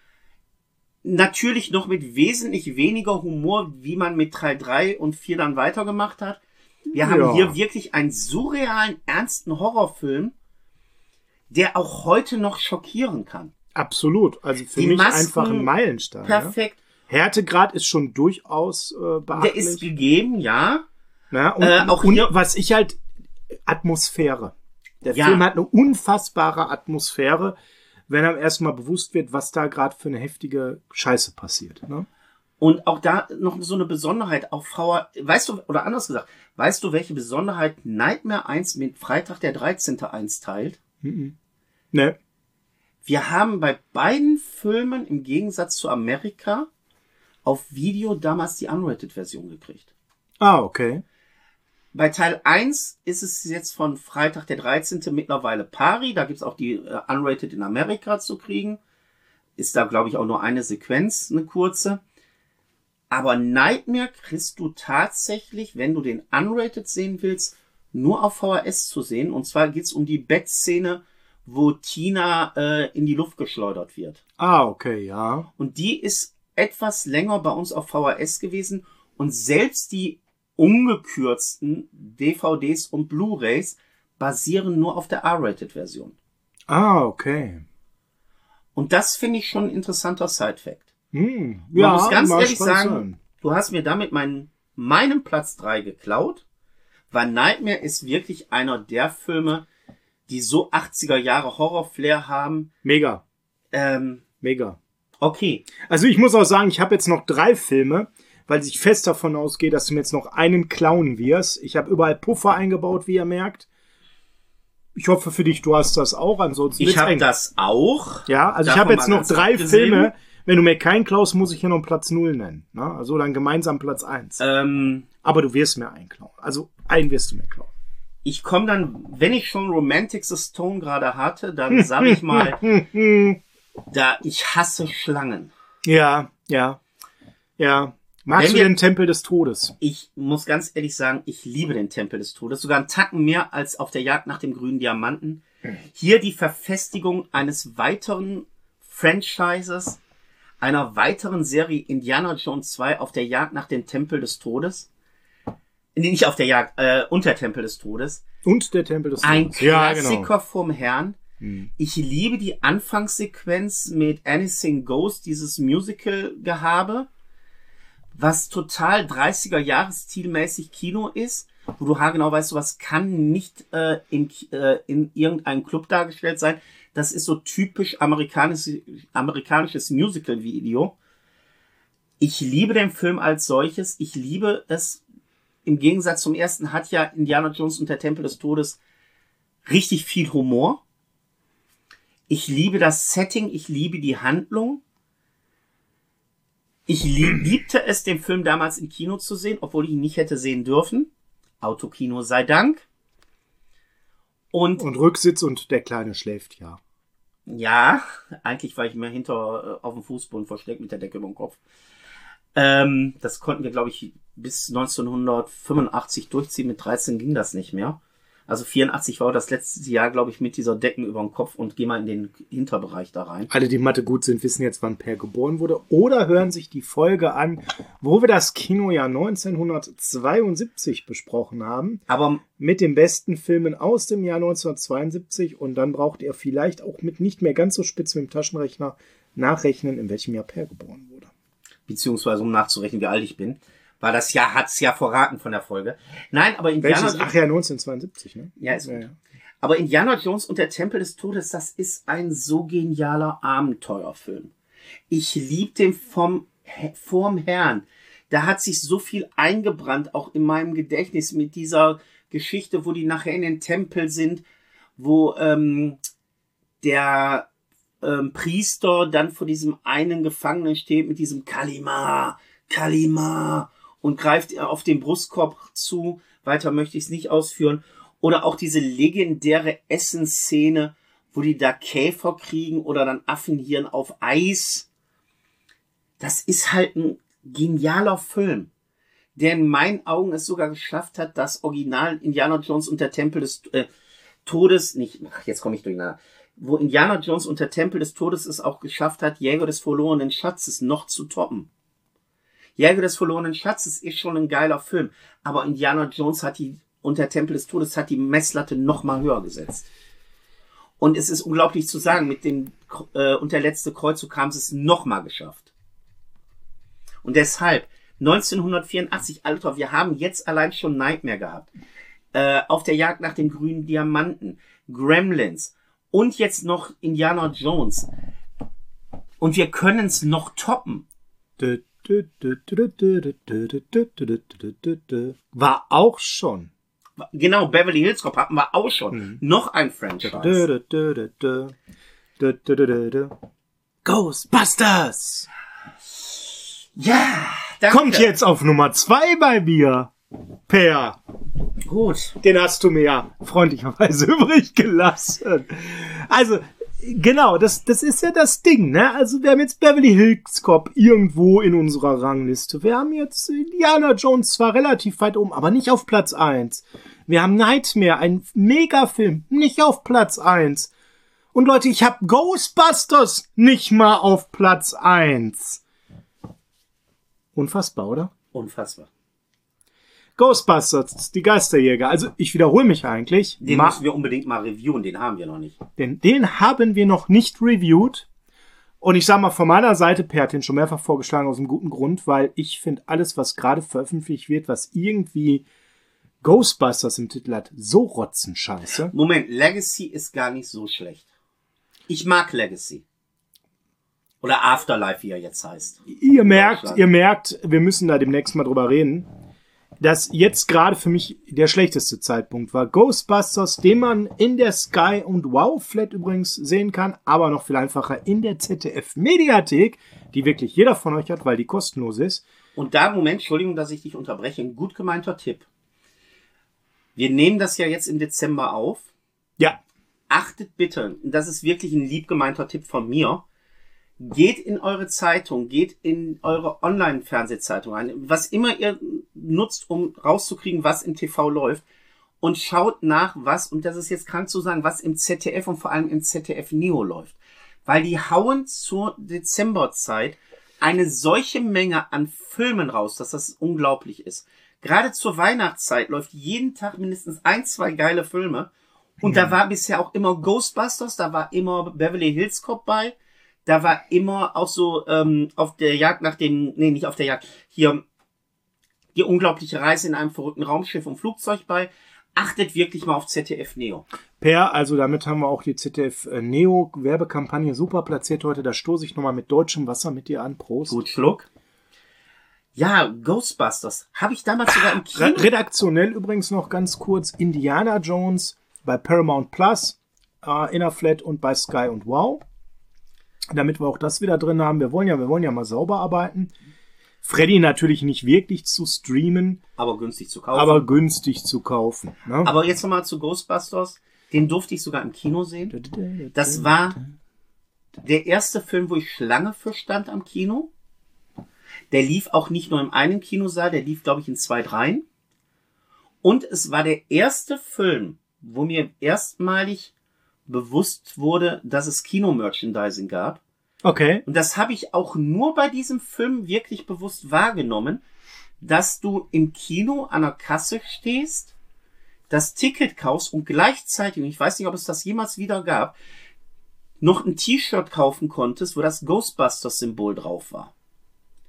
Natürlich noch mit wesentlich weniger Humor, wie man mit Teil drei und vier dann weitergemacht hat. Wir haben ja. hier wirklich einen surrealen, ernsten Horrorfilm, der auch heute noch schockieren kann. Absolut. Also für Die mich Masken einfach ein Meilenstein. Perfekt. Ja? Härtegrad ist schon durchaus äh, beachtlich. Der ist gegeben, ja. ja und, äh, auch und hier, was ich halt, Atmosphäre. Der ja. Film hat eine unfassbare Atmosphäre, wenn einem erstmal bewusst wird, was da gerade für eine heftige Scheiße passiert. Ne? Und auch da noch so eine Besonderheit auf V H S. Weißt du, oder anders gesagt, weißt du, welche Besonderheit Nightmare eins mit Freitag der dreizehnte eins teilt? Mhm. Ne. Wir haben bei beiden Filmen im Gegensatz zu Amerika auf Video damals die Unrated-Version gekriegt. Ah, okay. Bei Teil eins ist es jetzt von Freitag der dreizehnte mittlerweile pari. Da gibt's auch die äh, Unrated in Amerika zu kriegen. Ist da, glaube ich, auch nur eine Sequenz, eine kurze. Aber Nightmare kriegst du tatsächlich, wenn du den Unrated sehen willst, nur auf V H S zu sehen. Und zwar geht's um die Bettszene, wo Tina äh, in die Luft geschleudert wird. Ah, okay, ja. Und die ist etwas länger bei uns auf V H S gewesen. Und selbst die ungekürzten D V Ds und Blu-rays basieren nur auf der R-Rated-Version. Ah, okay. Und das finde ich schon ein interessanter Side-Fact. Hm, Man ja, muss ganz ehrlich sagen, sein. du hast mir damit meinen, meinen Platz drei geklaut, weil Nightmare ist wirklich einer der Filme, die so achtziger Jahre Horror-Flair haben. Mega. Ähm, Mega. Okay. Also ich muss auch sagen, ich habe jetzt noch drei Filme, weil ich fest davon ausgehe, dass du mir jetzt noch einen klauen wirst. Ich habe überall Puffer eingebaut, wie ihr merkt. Ich hoffe für dich, du hast das auch. Ansonsten ich habe eng. das auch. Ja, also ich Davon habe jetzt mal noch ganz drei abgesehen. Filme. Wenn du mir keinen klaust, muss ich hier noch Platz null nennen. Na, also dann gemeinsam Platz eins. Ähm, Aber du wirst mir einen klauen. Also einen wirst du mir klauen. ich komme dann, wenn ich schon Romantic the Stone gerade hatte, dann sage ich mal, da ich hasse Schlangen. Ja, ja, ja. Magst Wenn du wir- den Tempel des Todes? Ich muss ganz ehrlich sagen, ich liebe den Tempel des Todes. Sogar einen Tacken mehr als auf der Jagd nach dem grünen Diamanten. Hier die Verfestigung eines weiteren Franchises, einer weiteren Serie Indiana Jones zwei auf der Jagd nach dem Tempel des Todes. Nee, nicht auf der Jagd, äh, unter Tempel des Todes. Und der Tempel des Todes. Ein Ja, Klassiker genau. vom Herrn. Hm. Ich liebe die Anfangssequenz mit Anything Goes, dieses Musical-Gehabe, was total dreißiger Jahres stilmäßig Kino ist, wo du haargenau weißt, sowas kann nicht äh, in, äh, in irgendeinem Club dargestellt sein. Das ist so typisch amerikanisch, amerikanisches Musical-Video. Ich liebe den Film als solches. Ich liebe es, im Gegensatz zum ersten hat ja Indiana Jones und der Tempel des Todes richtig viel Humor. Ich liebe das Setting, ich liebe die Handlung. Ich lieb, liebte es, den Film damals im Kino zu sehen, obwohl ich ihn nicht hätte sehen dürfen. Autokino sei Dank. Und, Und Rücksitz und der Kleine schläft, ja. ja, eigentlich war ich mehr hinter äh, auf dem Fußboden versteckt mit der Decke über dem Kopf. Ähm, das konnten wir, glaube ich, bis neunzehnhundertfünfundachtzig durchziehen. Mit dreizehn ging das nicht mehr. Also vierundachtzig war das letzte Jahr, glaube ich, mit dieser Decken über dem Kopf und geh mal in den Hinterbereich da rein. Alle, die Mathe gut sind, wissen jetzt, wann Per geboren wurde. Oder hören sich die Folge an, wo wir das Kinojahr neunzehnhundertzweiundsiebzig besprochen haben. Aber Mit den besten Filmen aus dem Jahr neunzehnhundertzweiundsiebzig. Und dann braucht ihr vielleicht auch mit nicht mehr ganz so spitz mit dem Taschenrechner nachrechnen, in welchem Jahr Per geboren wurde. beziehungsweise um nachzurechnen, wie alt ich bin. Weil das ja, hat's ja verraten von der Folge. Nein, aber Indiana Welches? Ach ja, neunzehnhundertzweiundsiebzig, ne? Ja, ist ja, gut. ja. Aber Indiana Jones und der Tempel des Todes, das ist ein so genialer Abenteuerfilm. Ich lieb den vom, vorm Herrn. Da hat sich so viel eingebrannt, auch in meinem Gedächtnis mit dieser Geschichte, wo die nachher in den Tempel sind, wo ähm, der ähm, Priester dann vor diesem einen Gefangenen steht mit diesem Kalima, Kalima und greift auf den Brustkorb zu. Weiter möchte ich es nicht ausführen. Oder auch diese legendäre Essensszene, wo die da Käfer kriegen oder dann Affenhirn auf Eis. Das ist halt ein genialer Film, der in meinen Augen es sogar geschafft hat, das Original Indiana Jones und der Tempel des äh, Todes, nicht, ach, jetzt komme ich durcheinander, wo Indiana Jones und der Tempel des Todes es auch geschafft hat, Jäger des verlorenen Schatzes noch zu toppen. Jäger des verlorenen Schatzes ist schon ein geiler Film, aber Indiana Jones hat die und der Tempel des Todes hat die Messlatte noch mal höher gesetzt. Und es ist unglaublich zu sagen, mit dem äh, und der letzte Kreuzzug haben sie es noch mal geschafft. Und deshalb, neunzehnhundertvierundachtzig, Alter, wir haben jetzt allein schon Nightmare gehabt. Äh, auf der Jagd nach dem grünen Diamanten, Gremlins und jetzt noch Indiana Jones. Und wir können es noch toppen. War auch schon. Genau, Beverly Hills Cop hatten wir auch schon. Mhm. Noch ein Franchise. Ghostbusters! Ja, danke. Kommt jetzt auf Nummer zwei bei mir. Per. Gut. Den hast du mir ja freundlicherweise übrig gelassen. Also, genau, das, das ist ja das Ding, ne? Also, wir haben jetzt Beverly Hills Cop irgendwo in unserer Rangliste. Wir haben jetzt Indiana Jones zwar relativ weit oben, aber nicht auf Platz eins. Wir haben Nightmare, ein Megafilm, nicht auf Platz eins. Und Leute, ich habe Ghostbusters nicht mal auf Platz eins. Unfassbar, oder? Unfassbar. Ghostbusters, die Geisterjäger. Also, ich wiederhole mich eigentlich. Den Ma- müssen wir unbedingt mal reviewen, den haben wir noch nicht. Den, den haben wir noch nicht reviewed. Und ich sag mal, von meiner Seite, Per hat den schon mehrfach vorgeschlagen, aus einem guten Grund, weil ich finde, alles, was gerade veröffentlicht wird, was irgendwie Ghostbusters im Titel hat, so rotzenscheiße. Moment, Legacy ist gar nicht so schlecht. Ich mag Legacy. Oder Afterlife, wie er jetzt heißt. Ihr merkt, ihr merkt, wir müssen da demnächst mal drüber reden, dass jetzt gerade für mich der schlechteste Zeitpunkt war. Ghostbusters, den man in der Sky und Wow Flat übrigens sehen kann, aber noch viel einfacher in der Z D F-Mediathek, die wirklich jeder von euch hat, weil die kostenlos ist. Und da, Moment, Entschuldigung, dass ich dich unterbreche, ein gut gemeinter Tipp. Wir nehmen das ja jetzt im Dezember auf. Ja. Achtet bitte, und das ist wirklich ein lieb gemeinter Tipp von mir, geht in eure Zeitung, geht in eure Online-Fernsehzeitung ein, was immer ihr nutzt, um rauszukriegen, was im T V läuft, und schaut nach, was, und das ist jetzt krank zu sagen, was im Z D F und vor allem im Z D F Neo läuft. Weil die hauen zur Dezemberzeit eine solche Menge an Filmen raus, dass das unglaublich ist. Gerade zur Weihnachtszeit läuft jeden Tag mindestens ein, zwei geile Filme. Und ja. Da war bisher auch immer Ghostbusters, da war immer Beverly Hills Cop bei, da war immer auch so ähm, auf der Jagd nach dem, nee, nicht auf der Jagd, hier die unglaubliche Reise in einem verrückten Raumschiff und Flugzeug bei. Achtet wirklich mal auf Z D F Neo. Per, also damit haben wir auch die Z D F Neo Werbekampagne super platziert heute. Da stoße ich nochmal mit deutschem Wasser mit dir an. Prost. Gut, Schluck. Ja, Ghostbusters. Habe ich damals sogar im Kino... Redaktionell übrigens noch ganz kurz. Indiana Jones bei Paramount Plus, äh, Innerflat und bei Sky und Wow. Damit wir auch das wieder drin haben. Wir wollen ja, wir wollen ja mal sauber arbeiten. Freddy natürlich nicht wirklich zu streamen. Aber günstig zu kaufen. Aber günstig zu kaufen. Ne? Aber jetzt nochmal zu Ghostbusters. Den durfte ich sogar im Kino sehen. Das war der erste Film, wo ich Schlange für stand am Kino. Der lief auch nicht nur im einen Kinosaal, der lief, glaube ich, in zwei, dreien. Und es war der erste Film, wo mir erstmalig bewusst wurde, dass es Kino-Merchandising gab. Okay. Und das habe ich auch nur bei diesem Film wirklich bewusst wahrgenommen, dass du im Kino an der Kasse stehst, das Ticket kaufst und gleichzeitig, und ich weiß nicht, ob es das jemals wieder gab, noch ein T-Shirt kaufen konntest, wo das Ghostbusters-Symbol drauf war.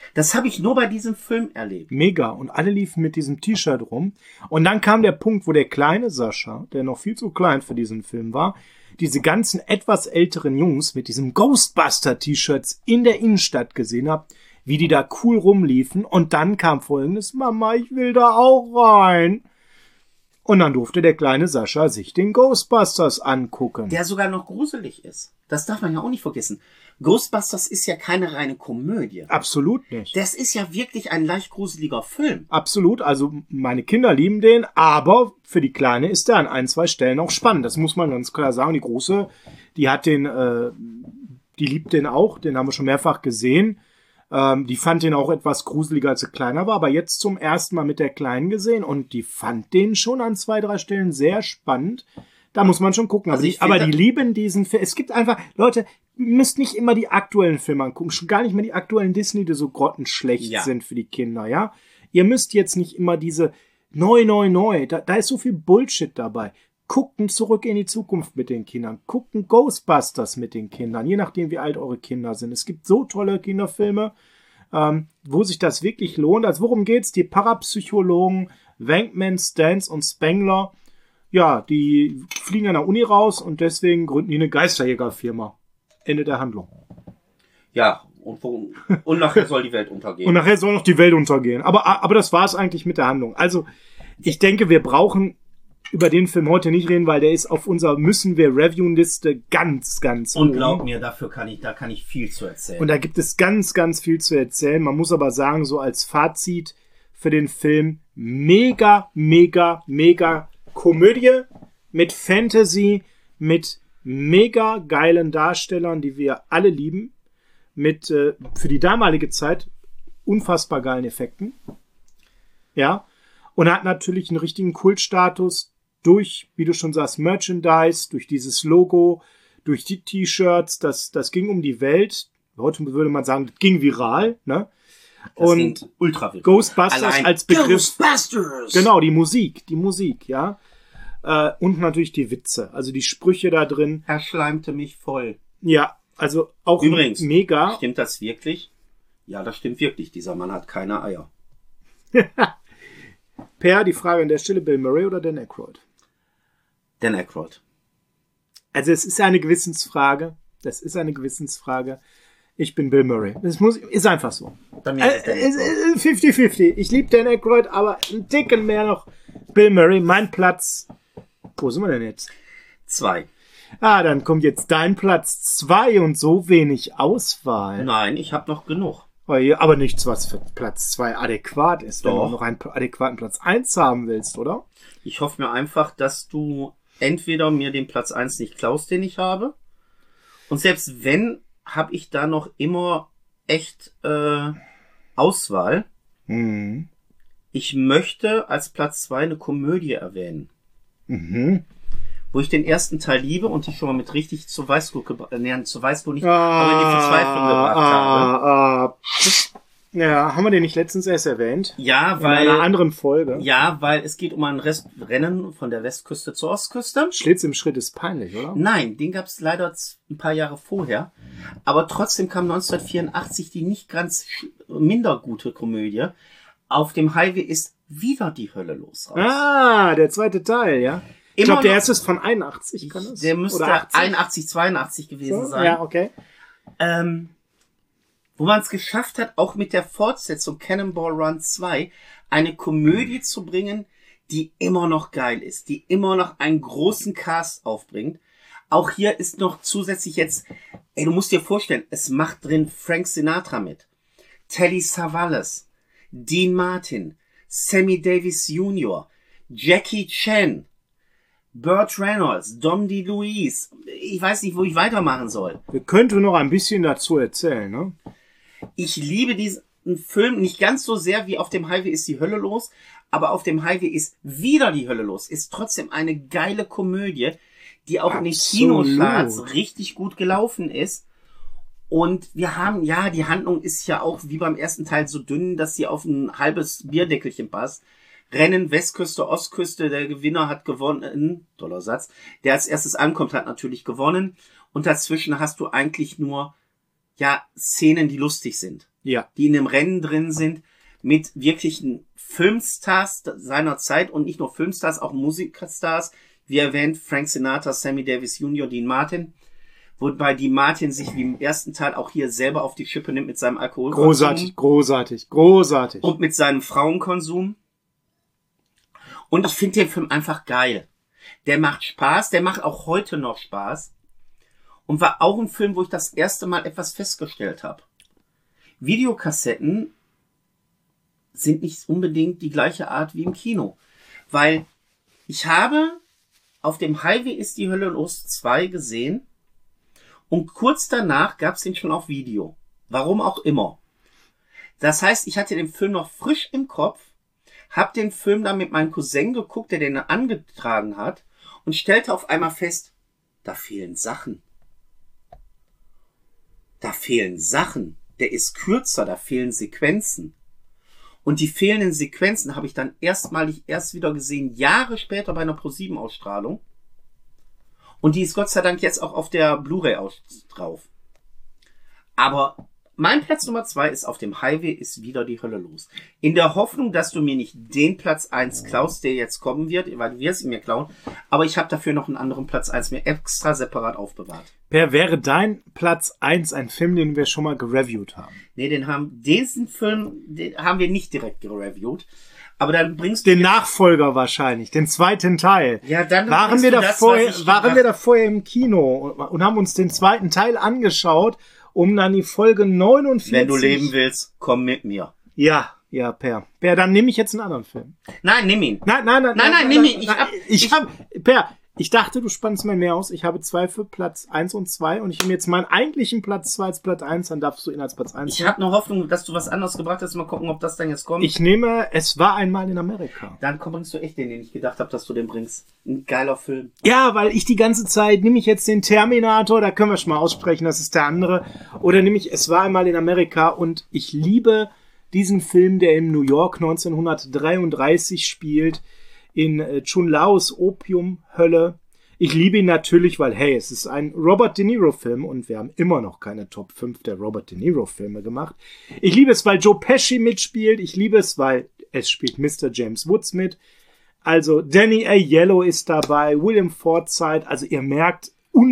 Das habe ich nur bei diesem Film erlebt. Mega. Und alle liefen mit diesem T-Shirt rum. Und dann kam der Punkt, wo der kleine Sascha, der noch viel zu klein für diesen Film war, diese ganzen etwas älteren Jungs mit diesem Ghostbuster-T-Shirts in der Innenstadt gesehen hat, wie die da cool rumliefen. Und dann kam folgendes: Mama, ich will da auch rein. Und dann durfte der kleine Sascha sich den Ghostbusters angucken. Der sogar noch gruselig ist. Das darf man ja auch nicht vergessen. Ghostbusters ist ja keine reine Komödie. Absolut nicht. Das ist ja wirklich ein leicht gruseliger Film. Absolut. Also meine Kinder lieben den, aber für die Kleine ist der an ein, zwei Stellen auch spannend. Das muss man ganz klar sagen. Die Große, die hat den, äh, die liebt den auch. Den haben wir schon mehrfach gesehen. Ähm, die fand den auch etwas gruseliger, als sie kleiner war, aber jetzt zum ersten Mal mit der Kleinen gesehen und die fand den schon an zwei, drei Stellen sehr spannend. Da muss man schon gucken. Also aber, ich die, aber finde- die lieben diesen Film. Es gibt einfach, Leute, ihr müsst nicht immer die aktuellen Filme angucken, schon gar nicht mehr die aktuellen Disney, die so grottenschlecht Ja. sind für die Kinder, ja. Ihr müsst jetzt nicht immer diese neu, neu, neu, da, da ist so viel Bullshit dabei. Gucken zurück in die Zukunft mit den Kindern. Gucken Ghostbusters mit den Kindern, je nachdem, wie alt eure Kinder sind. Es gibt so tolle Kinderfilme, ähm, wo sich das wirklich lohnt. Also worum geht's? Die Parapsychologen Wankman, Stantz und Spengler, ja, die fliegen an der Uni raus und deswegen gründen die eine Geisterjägerfirma. Ende der Handlung. Ja, und, wo, und nachher soll die Welt untergehen. Und nachher soll noch die Welt untergehen. Aber, aber das war es eigentlich mit der Handlung. Also, ich denke, wir brauchen über den Film heute nicht reden, weil der ist auf unserer Müssen wir Review-Liste ganz, ganz Und oben. glaub mir, dafür kann ich, da kann ich viel zu erzählen. Und da gibt es ganz, ganz viel zu erzählen. Man muss aber sagen, so als Fazit für den Film, mega, mega, mega Komödie mit Fantasy, mit mega geilen Darstellern, die wir alle lieben, mit äh, für die damalige Zeit unfassbar geilen Effekten. Ja, und hat natürlich einen richtigen Kultstatus durch, wie du schon sagst, Merchandise, durch dieses Logo, durch die T-Shirts, das, das ging um die Welt. Heute würde man sagen, das ging viral, ne? das Und ging ultra wild. Ghostbusters Allein als Begriff. Ghostbusters! Genau, die Musik, die Musik, ja. Äh, und natürlich die Witze, also die Sprüche da drin. Er schleimte mich voll. Ja, also auch Übrigens, mega. Stimmt das wirklich? Ja, das stimmt wirklich. Dieser Mann hat keine Eier. Per, die Frage an der Stelle, Bill Murray oder Dan Aykroyd? Dan Aykroyd. Also es ist eine Gewissensfrage. Das ist eine Gewissensfrage. Ich bin Bill Murray. Das muss, ist einfach so. Bei mir ist es Dan Äh, Aykroyd. fünfzig fünfzig. Ich liebe Dan Aykroyd, aber ein Ticken mehr noch Bill Murray. Mein Platz. Wo sind wir denn jetzt? Zwei. Ah, dann kommt jetzt dein Platz zwei und so wenig Auswahl. Nein, ich habe noch genug. Aber nichts, was für Platz zwei adäquat ist, wenn Doch. du noch einen adäquaten Platz eins haben willst, oder? Ich hoffe mir einfach, dass du entweder mir den Platz eins nicht klaust, den ich habe. Und selbst wenn, habe ich da noch immer echt äh, Auswahl. Mhm. Ich möchte als Platz zwei eine Komödie erwähnen, Mhm. wo ich den ersten Teil liebe und dich schon mal mit richtig zur Weißglut gebracht, äh, nee, zur Weißglut nicht, Ah, aber in die Verzweiflung gebracht habe. ah, ah. Ja, haben wir den nicht letztens erst erwähnt? Ja, In einer weil, anderen Folge. ja, weil es geht um ein Rest Rennen von der Westküste zur Ostküste. Schlitz im Schritt ist peinlich, oder? Nein, den gab es leider z- ein paar Jahre vorher. Aber trotzdem kam neunzehnhundertvierundachtzig die nicht ganz sch- minder gute Komödie. Auf dem Highway ist wieder die Hölle los raus. Ah, der zweite Teil, ja. Ich Immer glaube, der noch- erste ist von einundachtzig, kann das? Der müsste Oder achtzig? einundachtzig, zweiundachtzig gewesen So? sein. Ja, okay. Ähm, wo man es geschafft hat, auch mit der Fortsetzung Cannonball Run zwei eine Komödie zu bringen, die immer noch geil ist, die immer noch einen großen Cast aufbringt. Auch hier ist noch zusätzlich jetzt, ey, du musst dir vorstellen, es macht drin Frank Sinatra mit, Telly Savalas, Dean Martin, Sammy Davis Junior, Jackie Chan, Burt Reynolds, Dom DeLuise. Ich weiß nicht, wo ich weitermachen soll. Wir könnten noch ein bisschen dazu erzählen, ne? Ich liebe diesen Film nicht ganz so sehr wie auf dem Highway ist die Hölle los, aber auf dem Highway ist wieder die Hölle los. Ist trotzdem eine geile Komödie, die auch in den Absolut. Kinocharts richtig gut gelaufen ist. Und wir haben, ja, die Handlung ist ja auch wie beim ersten Teil so dünn, dass sie auf ein halbes Bierdeckelchen passt. Rennen, Westküste, Ostküste, der Gewinner hat gewonnen, toller Satz. Der als erstes ankommt, hat natürlich gewonnen. Und dazwischen hast du eigentlich nur, ja, Szenen, die lustig sind. Ja. die in dem Rennen drin sind, mit wirklichen Filmstars seiner Zeit und nicht nur Filmstars, auch Musikstars, wie erwähnt, Frank Sinatra, Sammy Davis Junior, Dean Martin, wobei Dean Martin sich wie im ersten Teil auch hier selber auf die Schippe nimmt mit seinem Alkoholkonsum. Großartig, großartig, großartig. Und mit seinem Frauenkonsum. Und ich finde den Film einfach geil. Der macht Spaß, der macht auch heute noch Spaß. Und war auch ein Film, wo ich das erste Mal etwas festgestellt habe. Videokassetten sind nicht unbedingt die gleiche Art wie im Kino. Weil ich habe auf dem Highway ist die Hölle los zwei gesehen und kurz danach gab es den schon auf Video. Warum auch immer. Das heißt, ich hatte den Film noch frisch im Kopf, habe den Film dann mit meinem Cousin geguckt, der den angetragen hat und stellte auf einmal fest, da fehlen Sachen. Da fehlen Sachen. Der ist kürzer, da fehlen Sequenzen. Und die fehlenden Sequenzen habe ich dann erstmalig erst wieder gesehen, Jahre später bei einer Pro sieben Ausstrahlung. Und die ist Gott sei Dank jetzt auch auf der Blu-ray drauf. Aber mein Platz Nummer zwei ist auf dem Highway ist wieder die Hölle los. In der Hoffnung, dass du mir nicht den Platz eins klaust, der jetzt kommen wird, weil du wirst ihn mir klauen. Aber ich habe dafür noch einen anderen Platz eins mir extra separat aufbewahrt. Per, wäre dein Platz eins ein Film, den wir schon mal gereviewt haben? Nee, den haben, diesen Film, den haben wir nicht direkt gereviewt. Aber dann bringst du... Den Nachfolger wahrscheinlich, den zweiten Teil. Ja, dann waren wir, da das, vorher, ich waren wir da vorher im Kino und, und haben uns den zweiten Teil angeschaut, um dann die Folge neunundvierzig... Wenn du leben willst, komm mit mir. Ja, ja, Per. Per, dann nehme ich jetzt einen anderen Film. Nein, nimm ihn. Nein, nein, nein. Nein, nein, nimm ihn. Ich hab, ich, ich hab, Per, ich dachte, du spannst mal mehr aus. Ich habe zwei für Platz eins und zwei und ich nehme jetzt meinen eigentlichen Platz zwei als Platz eins, dann darfst du ihn als Platz eins Ich habe noch Hoffnung, dass du was anderes gebracht hast. Mal gucken, ob das dann jetzt kommt. Ich nehme Es war einmal in Amerika. Dann bringst du echt den, den ich gedacht habe, dass du den bringst. Ein geiler Film. Ja, weil ich die ganze Zeit, nehme ich jetzt den Terminator, da können wir schon mal aussprechen, das ist der andere. Oder nehme ich Es war einmal in Amerika und ich liebe diesen Film, der in New York neunzehnhundertdreiunddreißig spielt, in äh, Chun Laos Opiumhölle. Ich liebe ihn natürlich, weil, hey, es ist ein Robert De Niro-Film und wir haben immer noch keine Top fünf der Robert De Niro-Filme gemacht. Ich liebe es, weil Joe Pesci mitspielt. Ich liebe es, weil es spielt Mister James Woods mit. Also Danny Aiello ist dabei, William Forsythe. Also ihr merkt,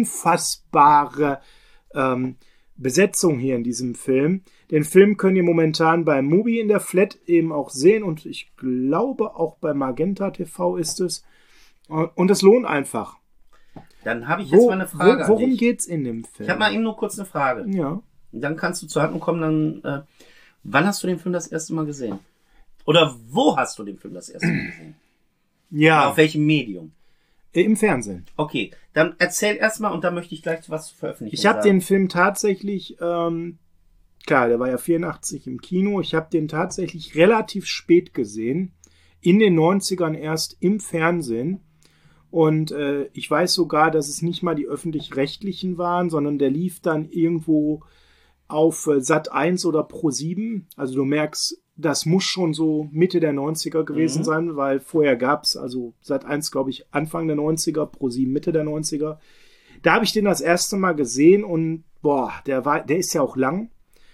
unfassbare ähm, Besetzung hier in diesem Film. Den Film könnt ihr momentan bei Mubi in der Flat eben auch sehen und ich glaube auch bei Magenta T V ist es. Und es lohnt einfach. Dann habe ich jetzt Wo, mal eine Frage wo, Worum an dich. geht's in dem Film? Ich habe mal eben nur kurz eine Frage. Ja. Und dann kannst du zur Handlung kommen, dann, äh, wann hast du den Film das erste Mal gesehen? Oder wo hast du den Film das erste Mal gesehen? Ja. Oder auf welchem Medium? Im Fernsehen. Okay, dann erzähl erstmal und dann möchte ich gleich was zu veröffentlichen. Ich habe den Film tatsächlich, ähm, klar, der war ja vierundachtzig im Kino, ich habe den tatsächlich relativ spät gesehen, in den neunzigern erst im Fernsehen. Und äh, ich weiß sogar, dass es nicht mal die öffentlich-rechtlichen waren, sondern der lief dann irgendwo auf äh, Sat eins oder Pro sieben. Also du merkst, das muss schon so Mitte der neunziger gewesen mhm. sein, weil vorher gab es, also Sat eins, glaube ich, Anfang der neunziger, Pro sieben Mitte der neunziger. Da habe ich den das erste Mal gesehen und boah, der war, der ist ja auch lang.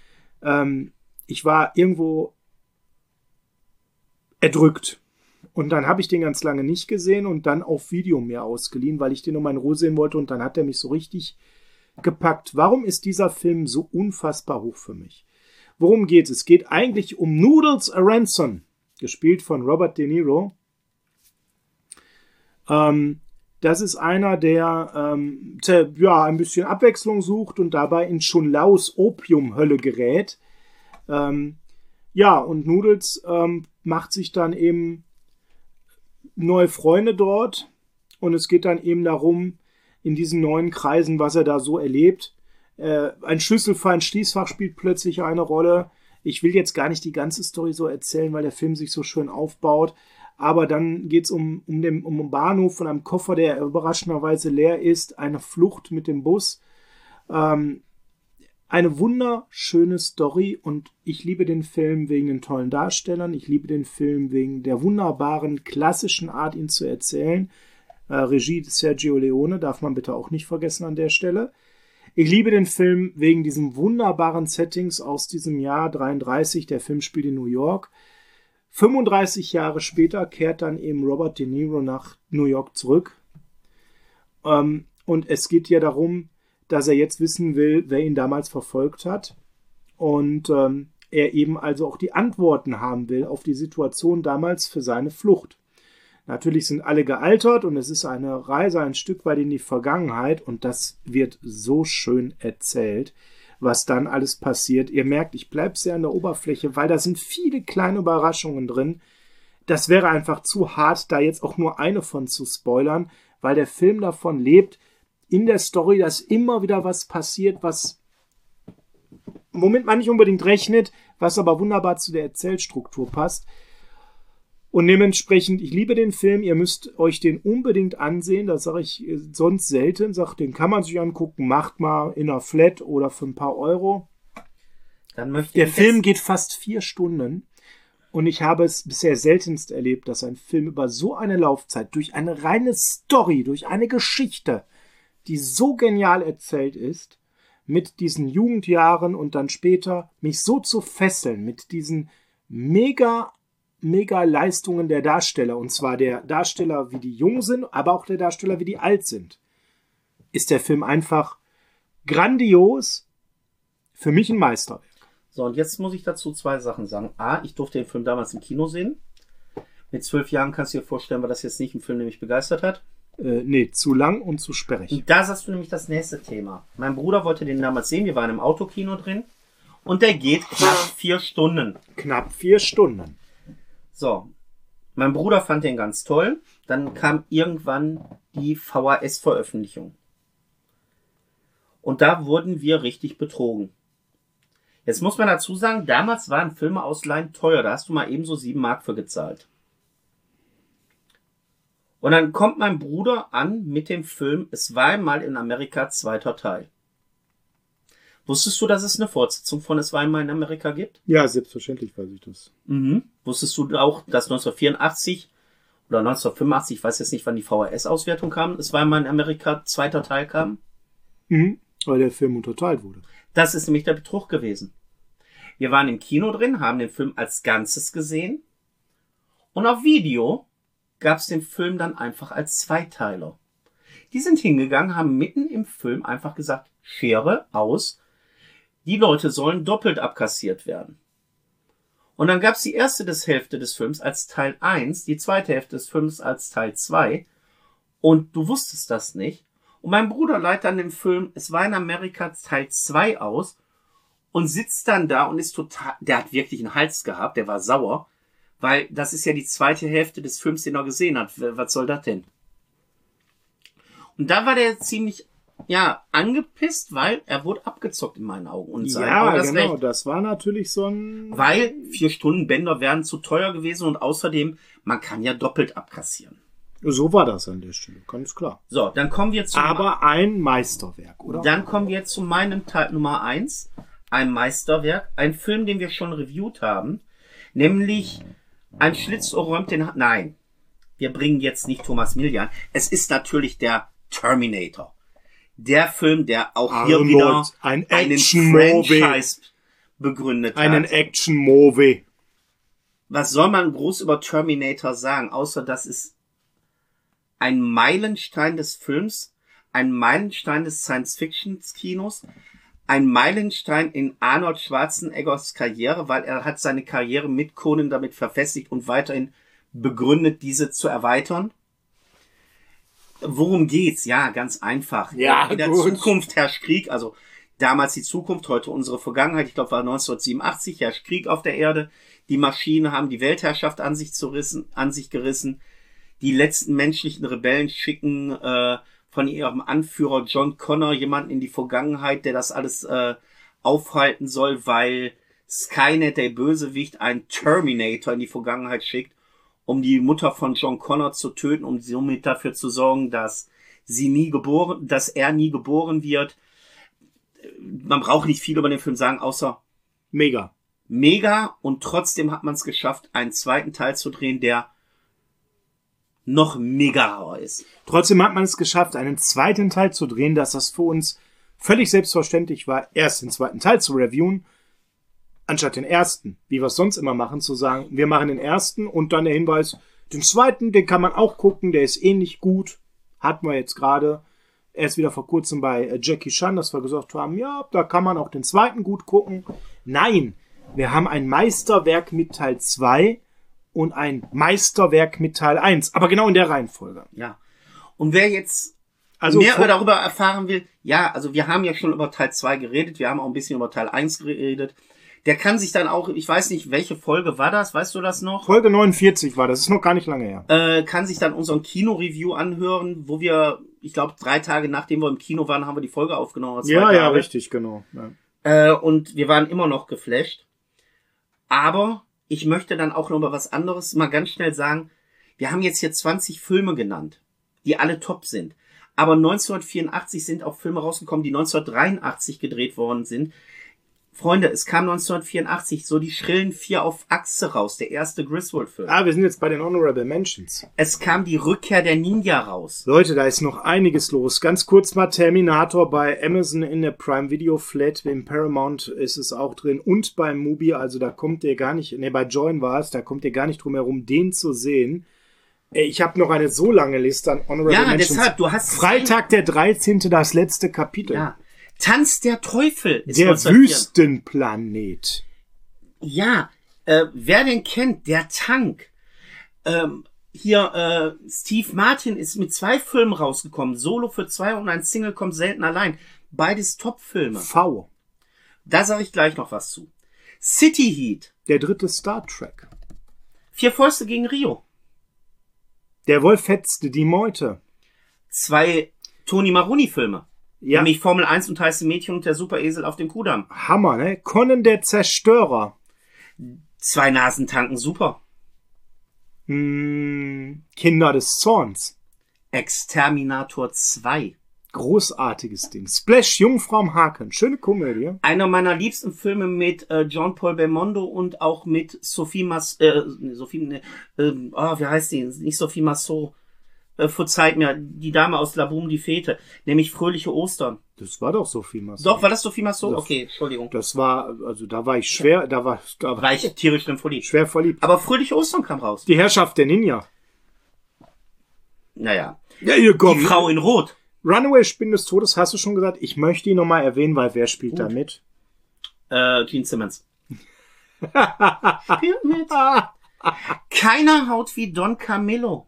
Ähm, ich war irgendwo erdrückt. Und dann habe ich den ganz lange nicht gesehen und dann auf Video mir ausgeliehen, weil ich den um in Ruhe sehen wollte und dann hat er mich so richtig gepackt. Warum ist dieser Film so unfassbar hoch für mich? Worum geht es? Es geht eigentlich um Noodles Aronson, gespielt von Robert De Niro. Ähm, das ist einer, der ähm, der, ja, ein bisschen Abwechslung sucht und dabei in Chun Laos Opiumhölle gerät. Ähm, ja, und Noodles ähm, macht sich dann eben neue Freunde dort und es geht dann eben darum, in diesen neuen Kreisen, was er da so erlebt. Äh, ein Schlüsselfall, ein Schließfach spielt plötzlich eine Rolle. Ich will jetzt gar nicht die ganze Story so erzählen, weil der Film sich so schön aufbaut, aber dann geht es um, um, den, um den Bahnhof von einem Koffer, der überraschenderweise leer ist, eine Flucht mit dem Bus. Ähm, Eine wunderschöne Story und ich liebe den Film wegen den tollen Darstellern. Ich liebe den Film wegen der wunderbaren, klassischen Art, ihn zu erzählen. Äh, Regie Sergio Leone darf man bitte auch nicht vergessen an der Stelle. Ich liebe den Film wegen diesen wunderbaren Settings aus diesem Jahr dreiunddreißig. Der Film spielt in New York. fünfunddreißig Jahre später kehrt dann eben Robert De Niro nach New York zurück. Ähm, und es geht ja darum, dass er jetzt wissen will, wer ihn damals verfolgt hat. Und ähm, er eben also auch die Antworten haben will auf die Situation damals für seine Flucht. Natürlich sind alle gealtert und es ist eine Reise ein Stück weit in die Vergangenheit und das wird so schön erzählt, was dann alles passiert. Ihr merkt, ich bleibe sehr an der Oberfläche, weil da sind viele kleine Überraschungen drin. Das wäre einfach zu hart, da jetzt auch nur eine von zu spoilern, weil der Film davon lebt, in der Story, dass immer wieder was passiert, was womit man nicht unbedingt rechnet, was aber wunderbar zu der Erzählstruktur passt. Und dementsprechend, ich liebe den Film, ihr müsst euch den unbedingt ansehen, das sage ich sonst selten, sag, den kann man sich angucken, macht mal in einer Flat oder für ein paar Euro. Dann möchte der ich Film geht fast vier Stunden und ich habe es bisher seltenst erlebt, dass ein Film über so eine Laufzeit, durch eine reine Story, durch eine Geschichte, die so genial erzählt ist, mit diesen Jugendjahren und dann später mich so zu fesseln, mit diesen mega mega Leistungen der Darsteller, und zwar der Darsteller, wie die jung sind, aber auch der Darsteller, wie die alt sind, ist der Film einfach grandios, für mich ein Meisterwerk. So, und jetzt muss ich dazu zwei Sachen sagen. A, ich durfte den Film damals im Kino sehen. Mit zwölf Jahren kannst du dir vorstellen, war das jetzt nicht ein Film, der mich begeistert hat. Äh, nee, zu lang und zu sperrig. Und da sagst du nämlich das nächste Thema. Mein Bruder wollte den damals sehen, wir waren im Autokino drin und der geht knapp vier Stunden. Knapp vier Stunden. So, mein Bruder fand den ganz toll. Dann kam irgendwann die V H S-Veröffentlichung. Und da wurden wir richtig betrogen. Jetzt muss man dazu sagen, damals waren Filme ausleihen teuer. Da hast du mal eben so sieben Mark für gezahlt. Und dann kommt mein Bruder an mit dem Film Es war einmal in Amerika, zweiter Teil. Wusstest du, dass es eine Fortsetzung von Es war einmal in Amerika gibt? Ja, selbstverständlich weiß ich das. Mhm. Wusstest du auch, dass neunzehnhundertvierundachtzig oder neunzehnhundertfünfundachtzig, ich weiß jetzt nicht, wann die V H S-Auswertung kam, Es war einmal in Amerika, zweiter Teil kam? Mhm, weil der Film unterteilt wurde. Das ist nämlich der Betrug gewesen. Wir waren im Kino drin, haben den Film als Ganzes gesehen und auf Video gab es den Film dann einfach als Zweiteiler. Die sind hingegangen, haben mitten im Film einfach gesagt, Schere aus, die Leute sollen doppelt abkassiert werden. Und dann gab es die erste des Hälfte des Films als Teil eins, die zweite Hälfte des Films als Teil zwei. Und du wusstest das nicht. Und mein Bruder leitet dann den Film Es war in Amerika Teil zwei aus und sitzt dann da und ist total, der hat wirklich einen Hals gehabt, der war sauer, weil das ist ja die zweite Hälfte des Films, den er gesehen hat. Was soll das denn? Und da war der ziemlich, ja, angepisst, weil er wurde abgezockt in meinen Augen. Und ja, das genau, recht. Das war natürlich so ein... Weil vier Stunden Bänder wären zu teuer gewesen und außerdem, man kann ja doppelt abkassieren. So war das an der Stelle, ganz klar. So, dann kommen wir zu... Aber ein Meisterwerk, oder? Dann kommen wir zu meinem Teil Nummer eins. Ein Meisterwerk. Ein Film, den wir schon reviewt haben. Nämlich Ein Schlitzohr räumt den... Ha- Nein, wir bringen jetzt nicht Thomas Millian. Es ist natürlich der Terminator. Der Film, der auch hier Arnold, wieder ein einen Action-Movie. Franchise begründet hat. Einen Action-Movie. Was soll man groß über Terminator sagen, außer dass es ein Meilenstein des Films, ein Meilenstein des Science-Fiction-Kinos, ein Meilenstein in Arnold Schwarzeneggers Karriere, weil er hat seine Karriere mit Conan damit verfestigt und weiterhin begründet, diese zu erweitern. Worum geht's? Ja, ganz einfach. Ja, in der gut. Zukunft herrscht Krieg, also damals die Zukunft, heute unsere Vergangenheit, ich glaube war neunzehnhundertsiebenundachtzig, herrscht Krieg auf der Erde. Die Maschinen haben die Weltherrschaft an sich, zu rissen, an sich gerissen. Die letzten menschlichen Rebellen schicken äh, von ihrem Anführer John Connor jemanden in die Vergangenheit, der das alles äh, aufhalten soll, weil Skynet, der Bösewicht, einen Terminator in die Vergangenheit schickt, um die Mutter von John Connor zu töten, um somit dafür zu sorgen, dass sie nie geboren, dass er nie geboren wird. Man braucht nicht viel über den Film sagen, außer Mega. mega, und trotzdem hat man es geschafft, einen zweiten Teil zu drehen, der noch megaer ist. Trotzdem hat man es geschafft, einen zweiten Teil zu drehen, dass das für uns völlig selbstverständlich war, erst den zweiten Teil zu reviewen, anstatt den ersten, wie wir es sonst immer machen, zu sagen, wir machen den ersten und dann der Hinweis, den zweiten, den kann man auch gucken, der ist ähnlich gut, hatten wir jetzt gerade erst wieder vor kurzem bei äh, Jackie Chan, dass wir gesagt haben, ja, da kann man auch den zweiten gut gucken. Nein, wir haben ein Meisterwerk mit Teil zwei und ein Meisterwerk mit Teil eins, aber genau in der Reihenfolge. Ja. Und wer jetzt Also mehr vor- darüber erfahren will, ja, also wir haben ja schon über Teil zwei geredet, wir haben auch ein bisschen über Teil eins geredet. Der kann sich dann auch, ich weiß nicht, welche Folge war das, weißt du das noch? Folge neunundvierzig war, das ist noch gar nicht lange her. Äh, kann sich dann unseren Kino-Review anhören, wo wir, ich glaube, drei Tage nachdem wir im Kino waren, haben wir die Folge aufgenommen. Zwei Ja, Tage. ja, richtig, genau. Ja. Äh, und wir waren immer noch geflasht. Aber ich möchte dann auch noch mal was anderes mal ganz schnell sagen. Wir haben jetzt hier zwanzig Filme genannt, die alle top sind. Aber neunzehnhundertvierundachtzig sind auch Filme rausgekommen, die neunzehnhundertdreiundachtzig gedreht worden sind. Freunde, es kam neunzehnhundertvierundachtzig so die schrillen Vier auf Achse raus, der erste Griswold-Film. Ah, wir sind jetzt bei den Honorable Mentions. Es kam die Rückkehr der Ninja raus. Leute, da ist noch einiges los. Ganz kurz mal Terminator bei Amazon in der Prime Video Flat. Im Paramount ist es auch drin und beim Mubi. Also da kommt ihr gar nicht, ne, bei Join war es, da kommt ihr gar nicht drum herum, den zu sehen. Ey, ich habe noch eine so lange Liste an Honorable Ja, Mentions. deshalb, du hast... Freitag der dreizehnte das letzte Kapitel. Ja. Tanz der Teufel ist Der neunzehnhundertvierundachtzig. Wüstenplanet. Ja, äh, wer den kennt, der Tank. Ähm, hier, äh, Steve Martin ist mit zwei Filmen rausgekommen. Solo für zwei und ein Single kommt selten allein. Beides Top-Filme. V. Da sage ich gleich noch was zu. City Heat. Der dritte Star Trek. Vier Fäuste gegen Rio. Der Wolf hetzte die Meute. Zwei Tony Maroni-Filme. Ja, Nämlich Formel eins und heiße Mädchen und der Superesel auf dem Kudamm. Hammer, ne? Conan der Zerstörer. Zwei Nasen tanken, super. Hm, Kinder des Zorns. Exterminator zwei. Großartiges Ding. Splash, Jungfrau am Haken. Schöne Komödie. Einer meiner liebsten Filme mit äh, John Paul Belmondo und auch mit Sophie Mas... Äh, ne, Sophie... Ne, äh, oh, wie heißt die? Nicht Sophie Massot. Äh, verzeiht mir, die Dame aus La Boum, die Fete. Nämlich Fröhliche Ostern. Das war doch Sophie Massot. Doch, war das Sophie Massot? Das- Okay, Entschuldigung. Das war, also da war ich schwer, da war, da war War ich tierisch drin verliebt. schwer verliebt. Aber Fröhliche Ostern kam raus. Die Herrschaft der Ninja. Naja. Ja, ihr Die kommt. Frau in Rot. Runaway Spin des Todes hast du schon gesagt. Ich möchte ihn nochmal erwähnen, weil wer spielt da mit? Äh, Gene Simmons. Spielt mit. Keiner haut wie Don Camillo.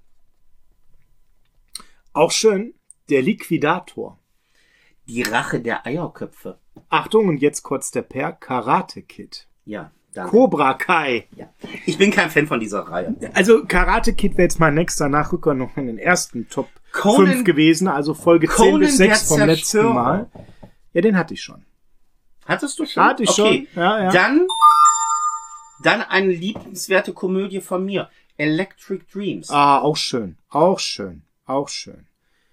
Auch schön. Der Liquidator. Die Rache der Eierköpfe. Achtung, und jetzt kurz der Per. Karate Kid. Ja, danke. Cobra Kai. Ja. Ich bin kein Fan von dieser Reihe. Also Karate Kid wäre jetzt mein nächster Nachrücker noch in den ersten Top Conan- fünf gewesen, also Folge zehn Conan bis sechs der vom letzten Zerstörer. Mal. Ja, den hatte ich schon. Hattest du schon? Hatte ich okay. schon, ja, ja. Dann, dann eine liebenswerte Komödie von mir. Electric Dreams. Ah, auch schön. Auch schön. Auch schön.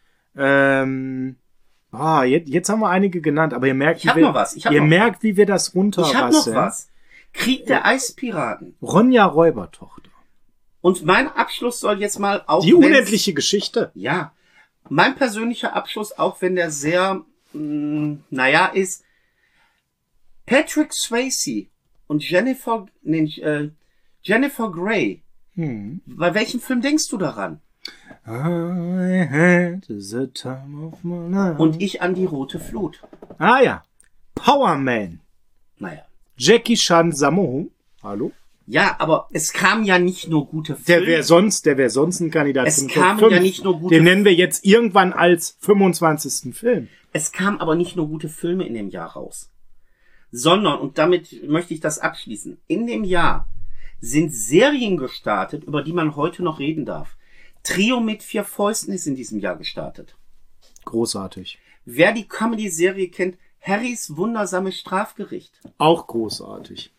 Ähm, ah, jetzt, jetzt haben wir einige genannt, aber ihr merkt, Ich hab wie wir, noch was, ich hab ihr noch merkt, wie wir das runterrasseln. Ich habe noch was. Krieg der Eispiraten. Ronja Räubertochter. Und mein Abschluss soll jetzt mal auch... Die wenn's- unendliche Geschichte. Ja. Mein persönlicher Abschluss, auch wenn der sehr, mh, naja, ist Patrick Swayze und Jennifer, nee, äh, Jennifer Grey. Hm. Bei welchem Film denkst du daran? I had the time of my life. Und ich an die rote Flut. Ah ja. Power Man. Naja. Jackie Chan Sammo. Hallo? Ja, aber es kam ja nicht nur gute Der Filme. wäre sonst, der wäre sonst ein Kandidat Es zum kamen Top fünf. ja nicht nur gute Den nennen wir jetzt irgendwann als fünfundzwanzigsten Film. Es kamen aber nicht nur gute Filme in dem Jahr raus, sondern, und damit möchte ich das abschließen, in dem Jahr sind Serien gestartet, über die man heute noch reden darf. Trio mit vier Fäusten ist in diesem Jahr gestartet. Großartig. Wer die Comedy-Serie kennt, Harrys wundersames Strafgericht. Auch großartig.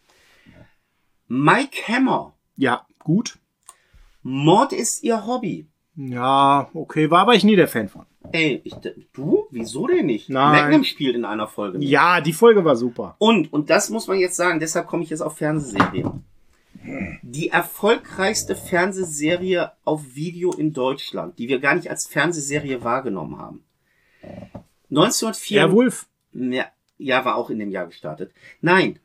Mike Hammer, Ja, gut. Mord ist ihr Hobby. Ja, okay, war aber ich nie der Fan von. Ey, ich, du? Wieso denn nicht? Nein. Magnum spielt in einer Folge mit. Ja, die Folge war super. Und, und das muss man jetzt sagen, deshalb komme ich jetzt auf Fernsehserien. Die erfolgreichste Fernsehserie auf Video in Deutschland, die wir gar nicht als Fernsehserie wahrgenommen haben. Der neunzehnhundertvier Wolf. Ja, ja, war auch in dem Jahr gestartet. Nein.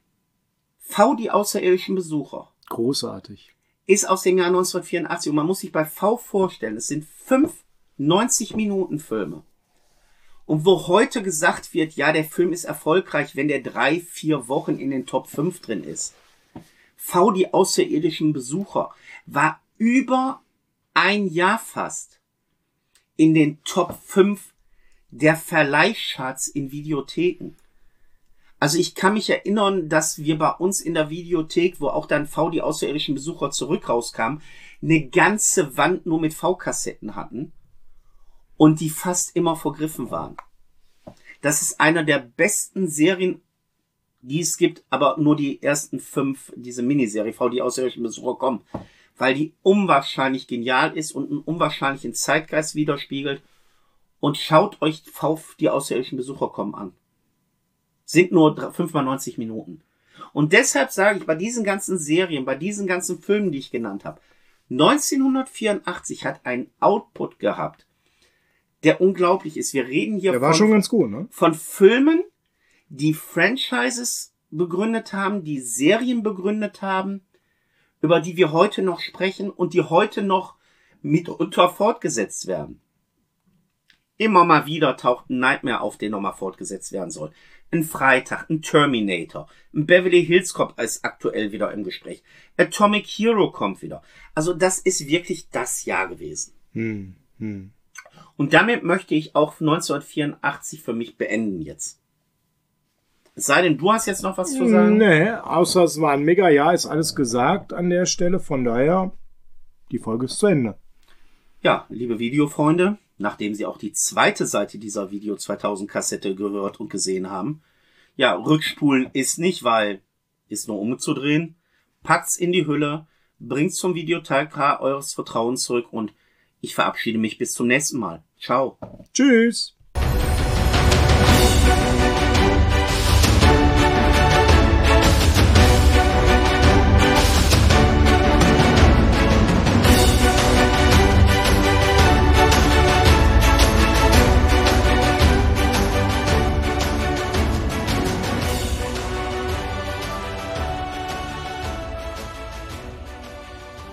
V, die außerirdischen Besucher. Großartig. Ist aus dem Jahr neunzehnhundertvierundachtzig. Und man muss sich bei V vorstellen, es sind fünf neunzig-Minuten-Filme. Und wo heute gesagt wird, ja, der Film ist erfolgreich, wenn der drei, vier Wochen in den Top fünf drin ist. V, die außerirdischen Besucher, war über ein Jahr fast in den Top fünf der Verleihcharts in Videotheken. Also ich kann mich erinnern, dass wir bei uns in der Videothek, wo auch dann V, die außerirdischen Besucher zurück rauskam, eine ganze Wand nur mit V-Kassetten hatten und die fast immer vergriffen waren. Das ist einer der besten Serien, die es gibt, aber nur die ersten fünf, diese Miniserie V, die außerirdischen Besucher kommen, weil die unwahrscheinlich genial ist und einen unwahrscheinlichen Zeitgeist widerspiegelt. Und schaut euch V, die außerirdischen Besucher kommen an. Sind nur fünf mal neunzig Minuten. Und deshalb sage ich, bei diesen ganzen Serien, bei diesen ganzen Filmen, die ich genannt habe, neunzehnhundertvierundachtzig hat einen Output gehabt, der unglaublich ist. Wir reden hier der war von, schon ganz gut, ne? von Filmen, die Franchises begründet haben, die Serien begründet haben, über die wir heute noch sprechen und die heute noch mitunter fortgesetzt werden. Immer mal wieder taucht ein Nightmare auf, der nochmal fortgesetzt werden soll. Ein Freitag, ein Terminator, ein Beverly Hills Cop ist aktuell wieder im Gespräch. Atomic Hero kommt wieder. Also das ist wirklich das Jahr gewesen. Hm, hm. Und damit möchte ich auch neunzehnhundertvierundachtzig für mich beenden jetzt. Es sei denn, du hast jetzt noch was zu sagen? Nee, außer es war ein Mega-Jahr, ist alles gesagt an der Stelle. Von daher, die Folge ist zu Ende. Ja, liebe Videofreunde, nachdem Sie auch die zweite Seite dieser Video zweitausend Kassette gehört und gesehen haben. Ja, rückspulen ist nicht, weil ist nur umzudrehen. Packt's in die Hülle, bringt's zum Videothekar eures Vertrauens zurück und ich verabschiede mich bis zum nächsten Mal. Ciao. Tschüss.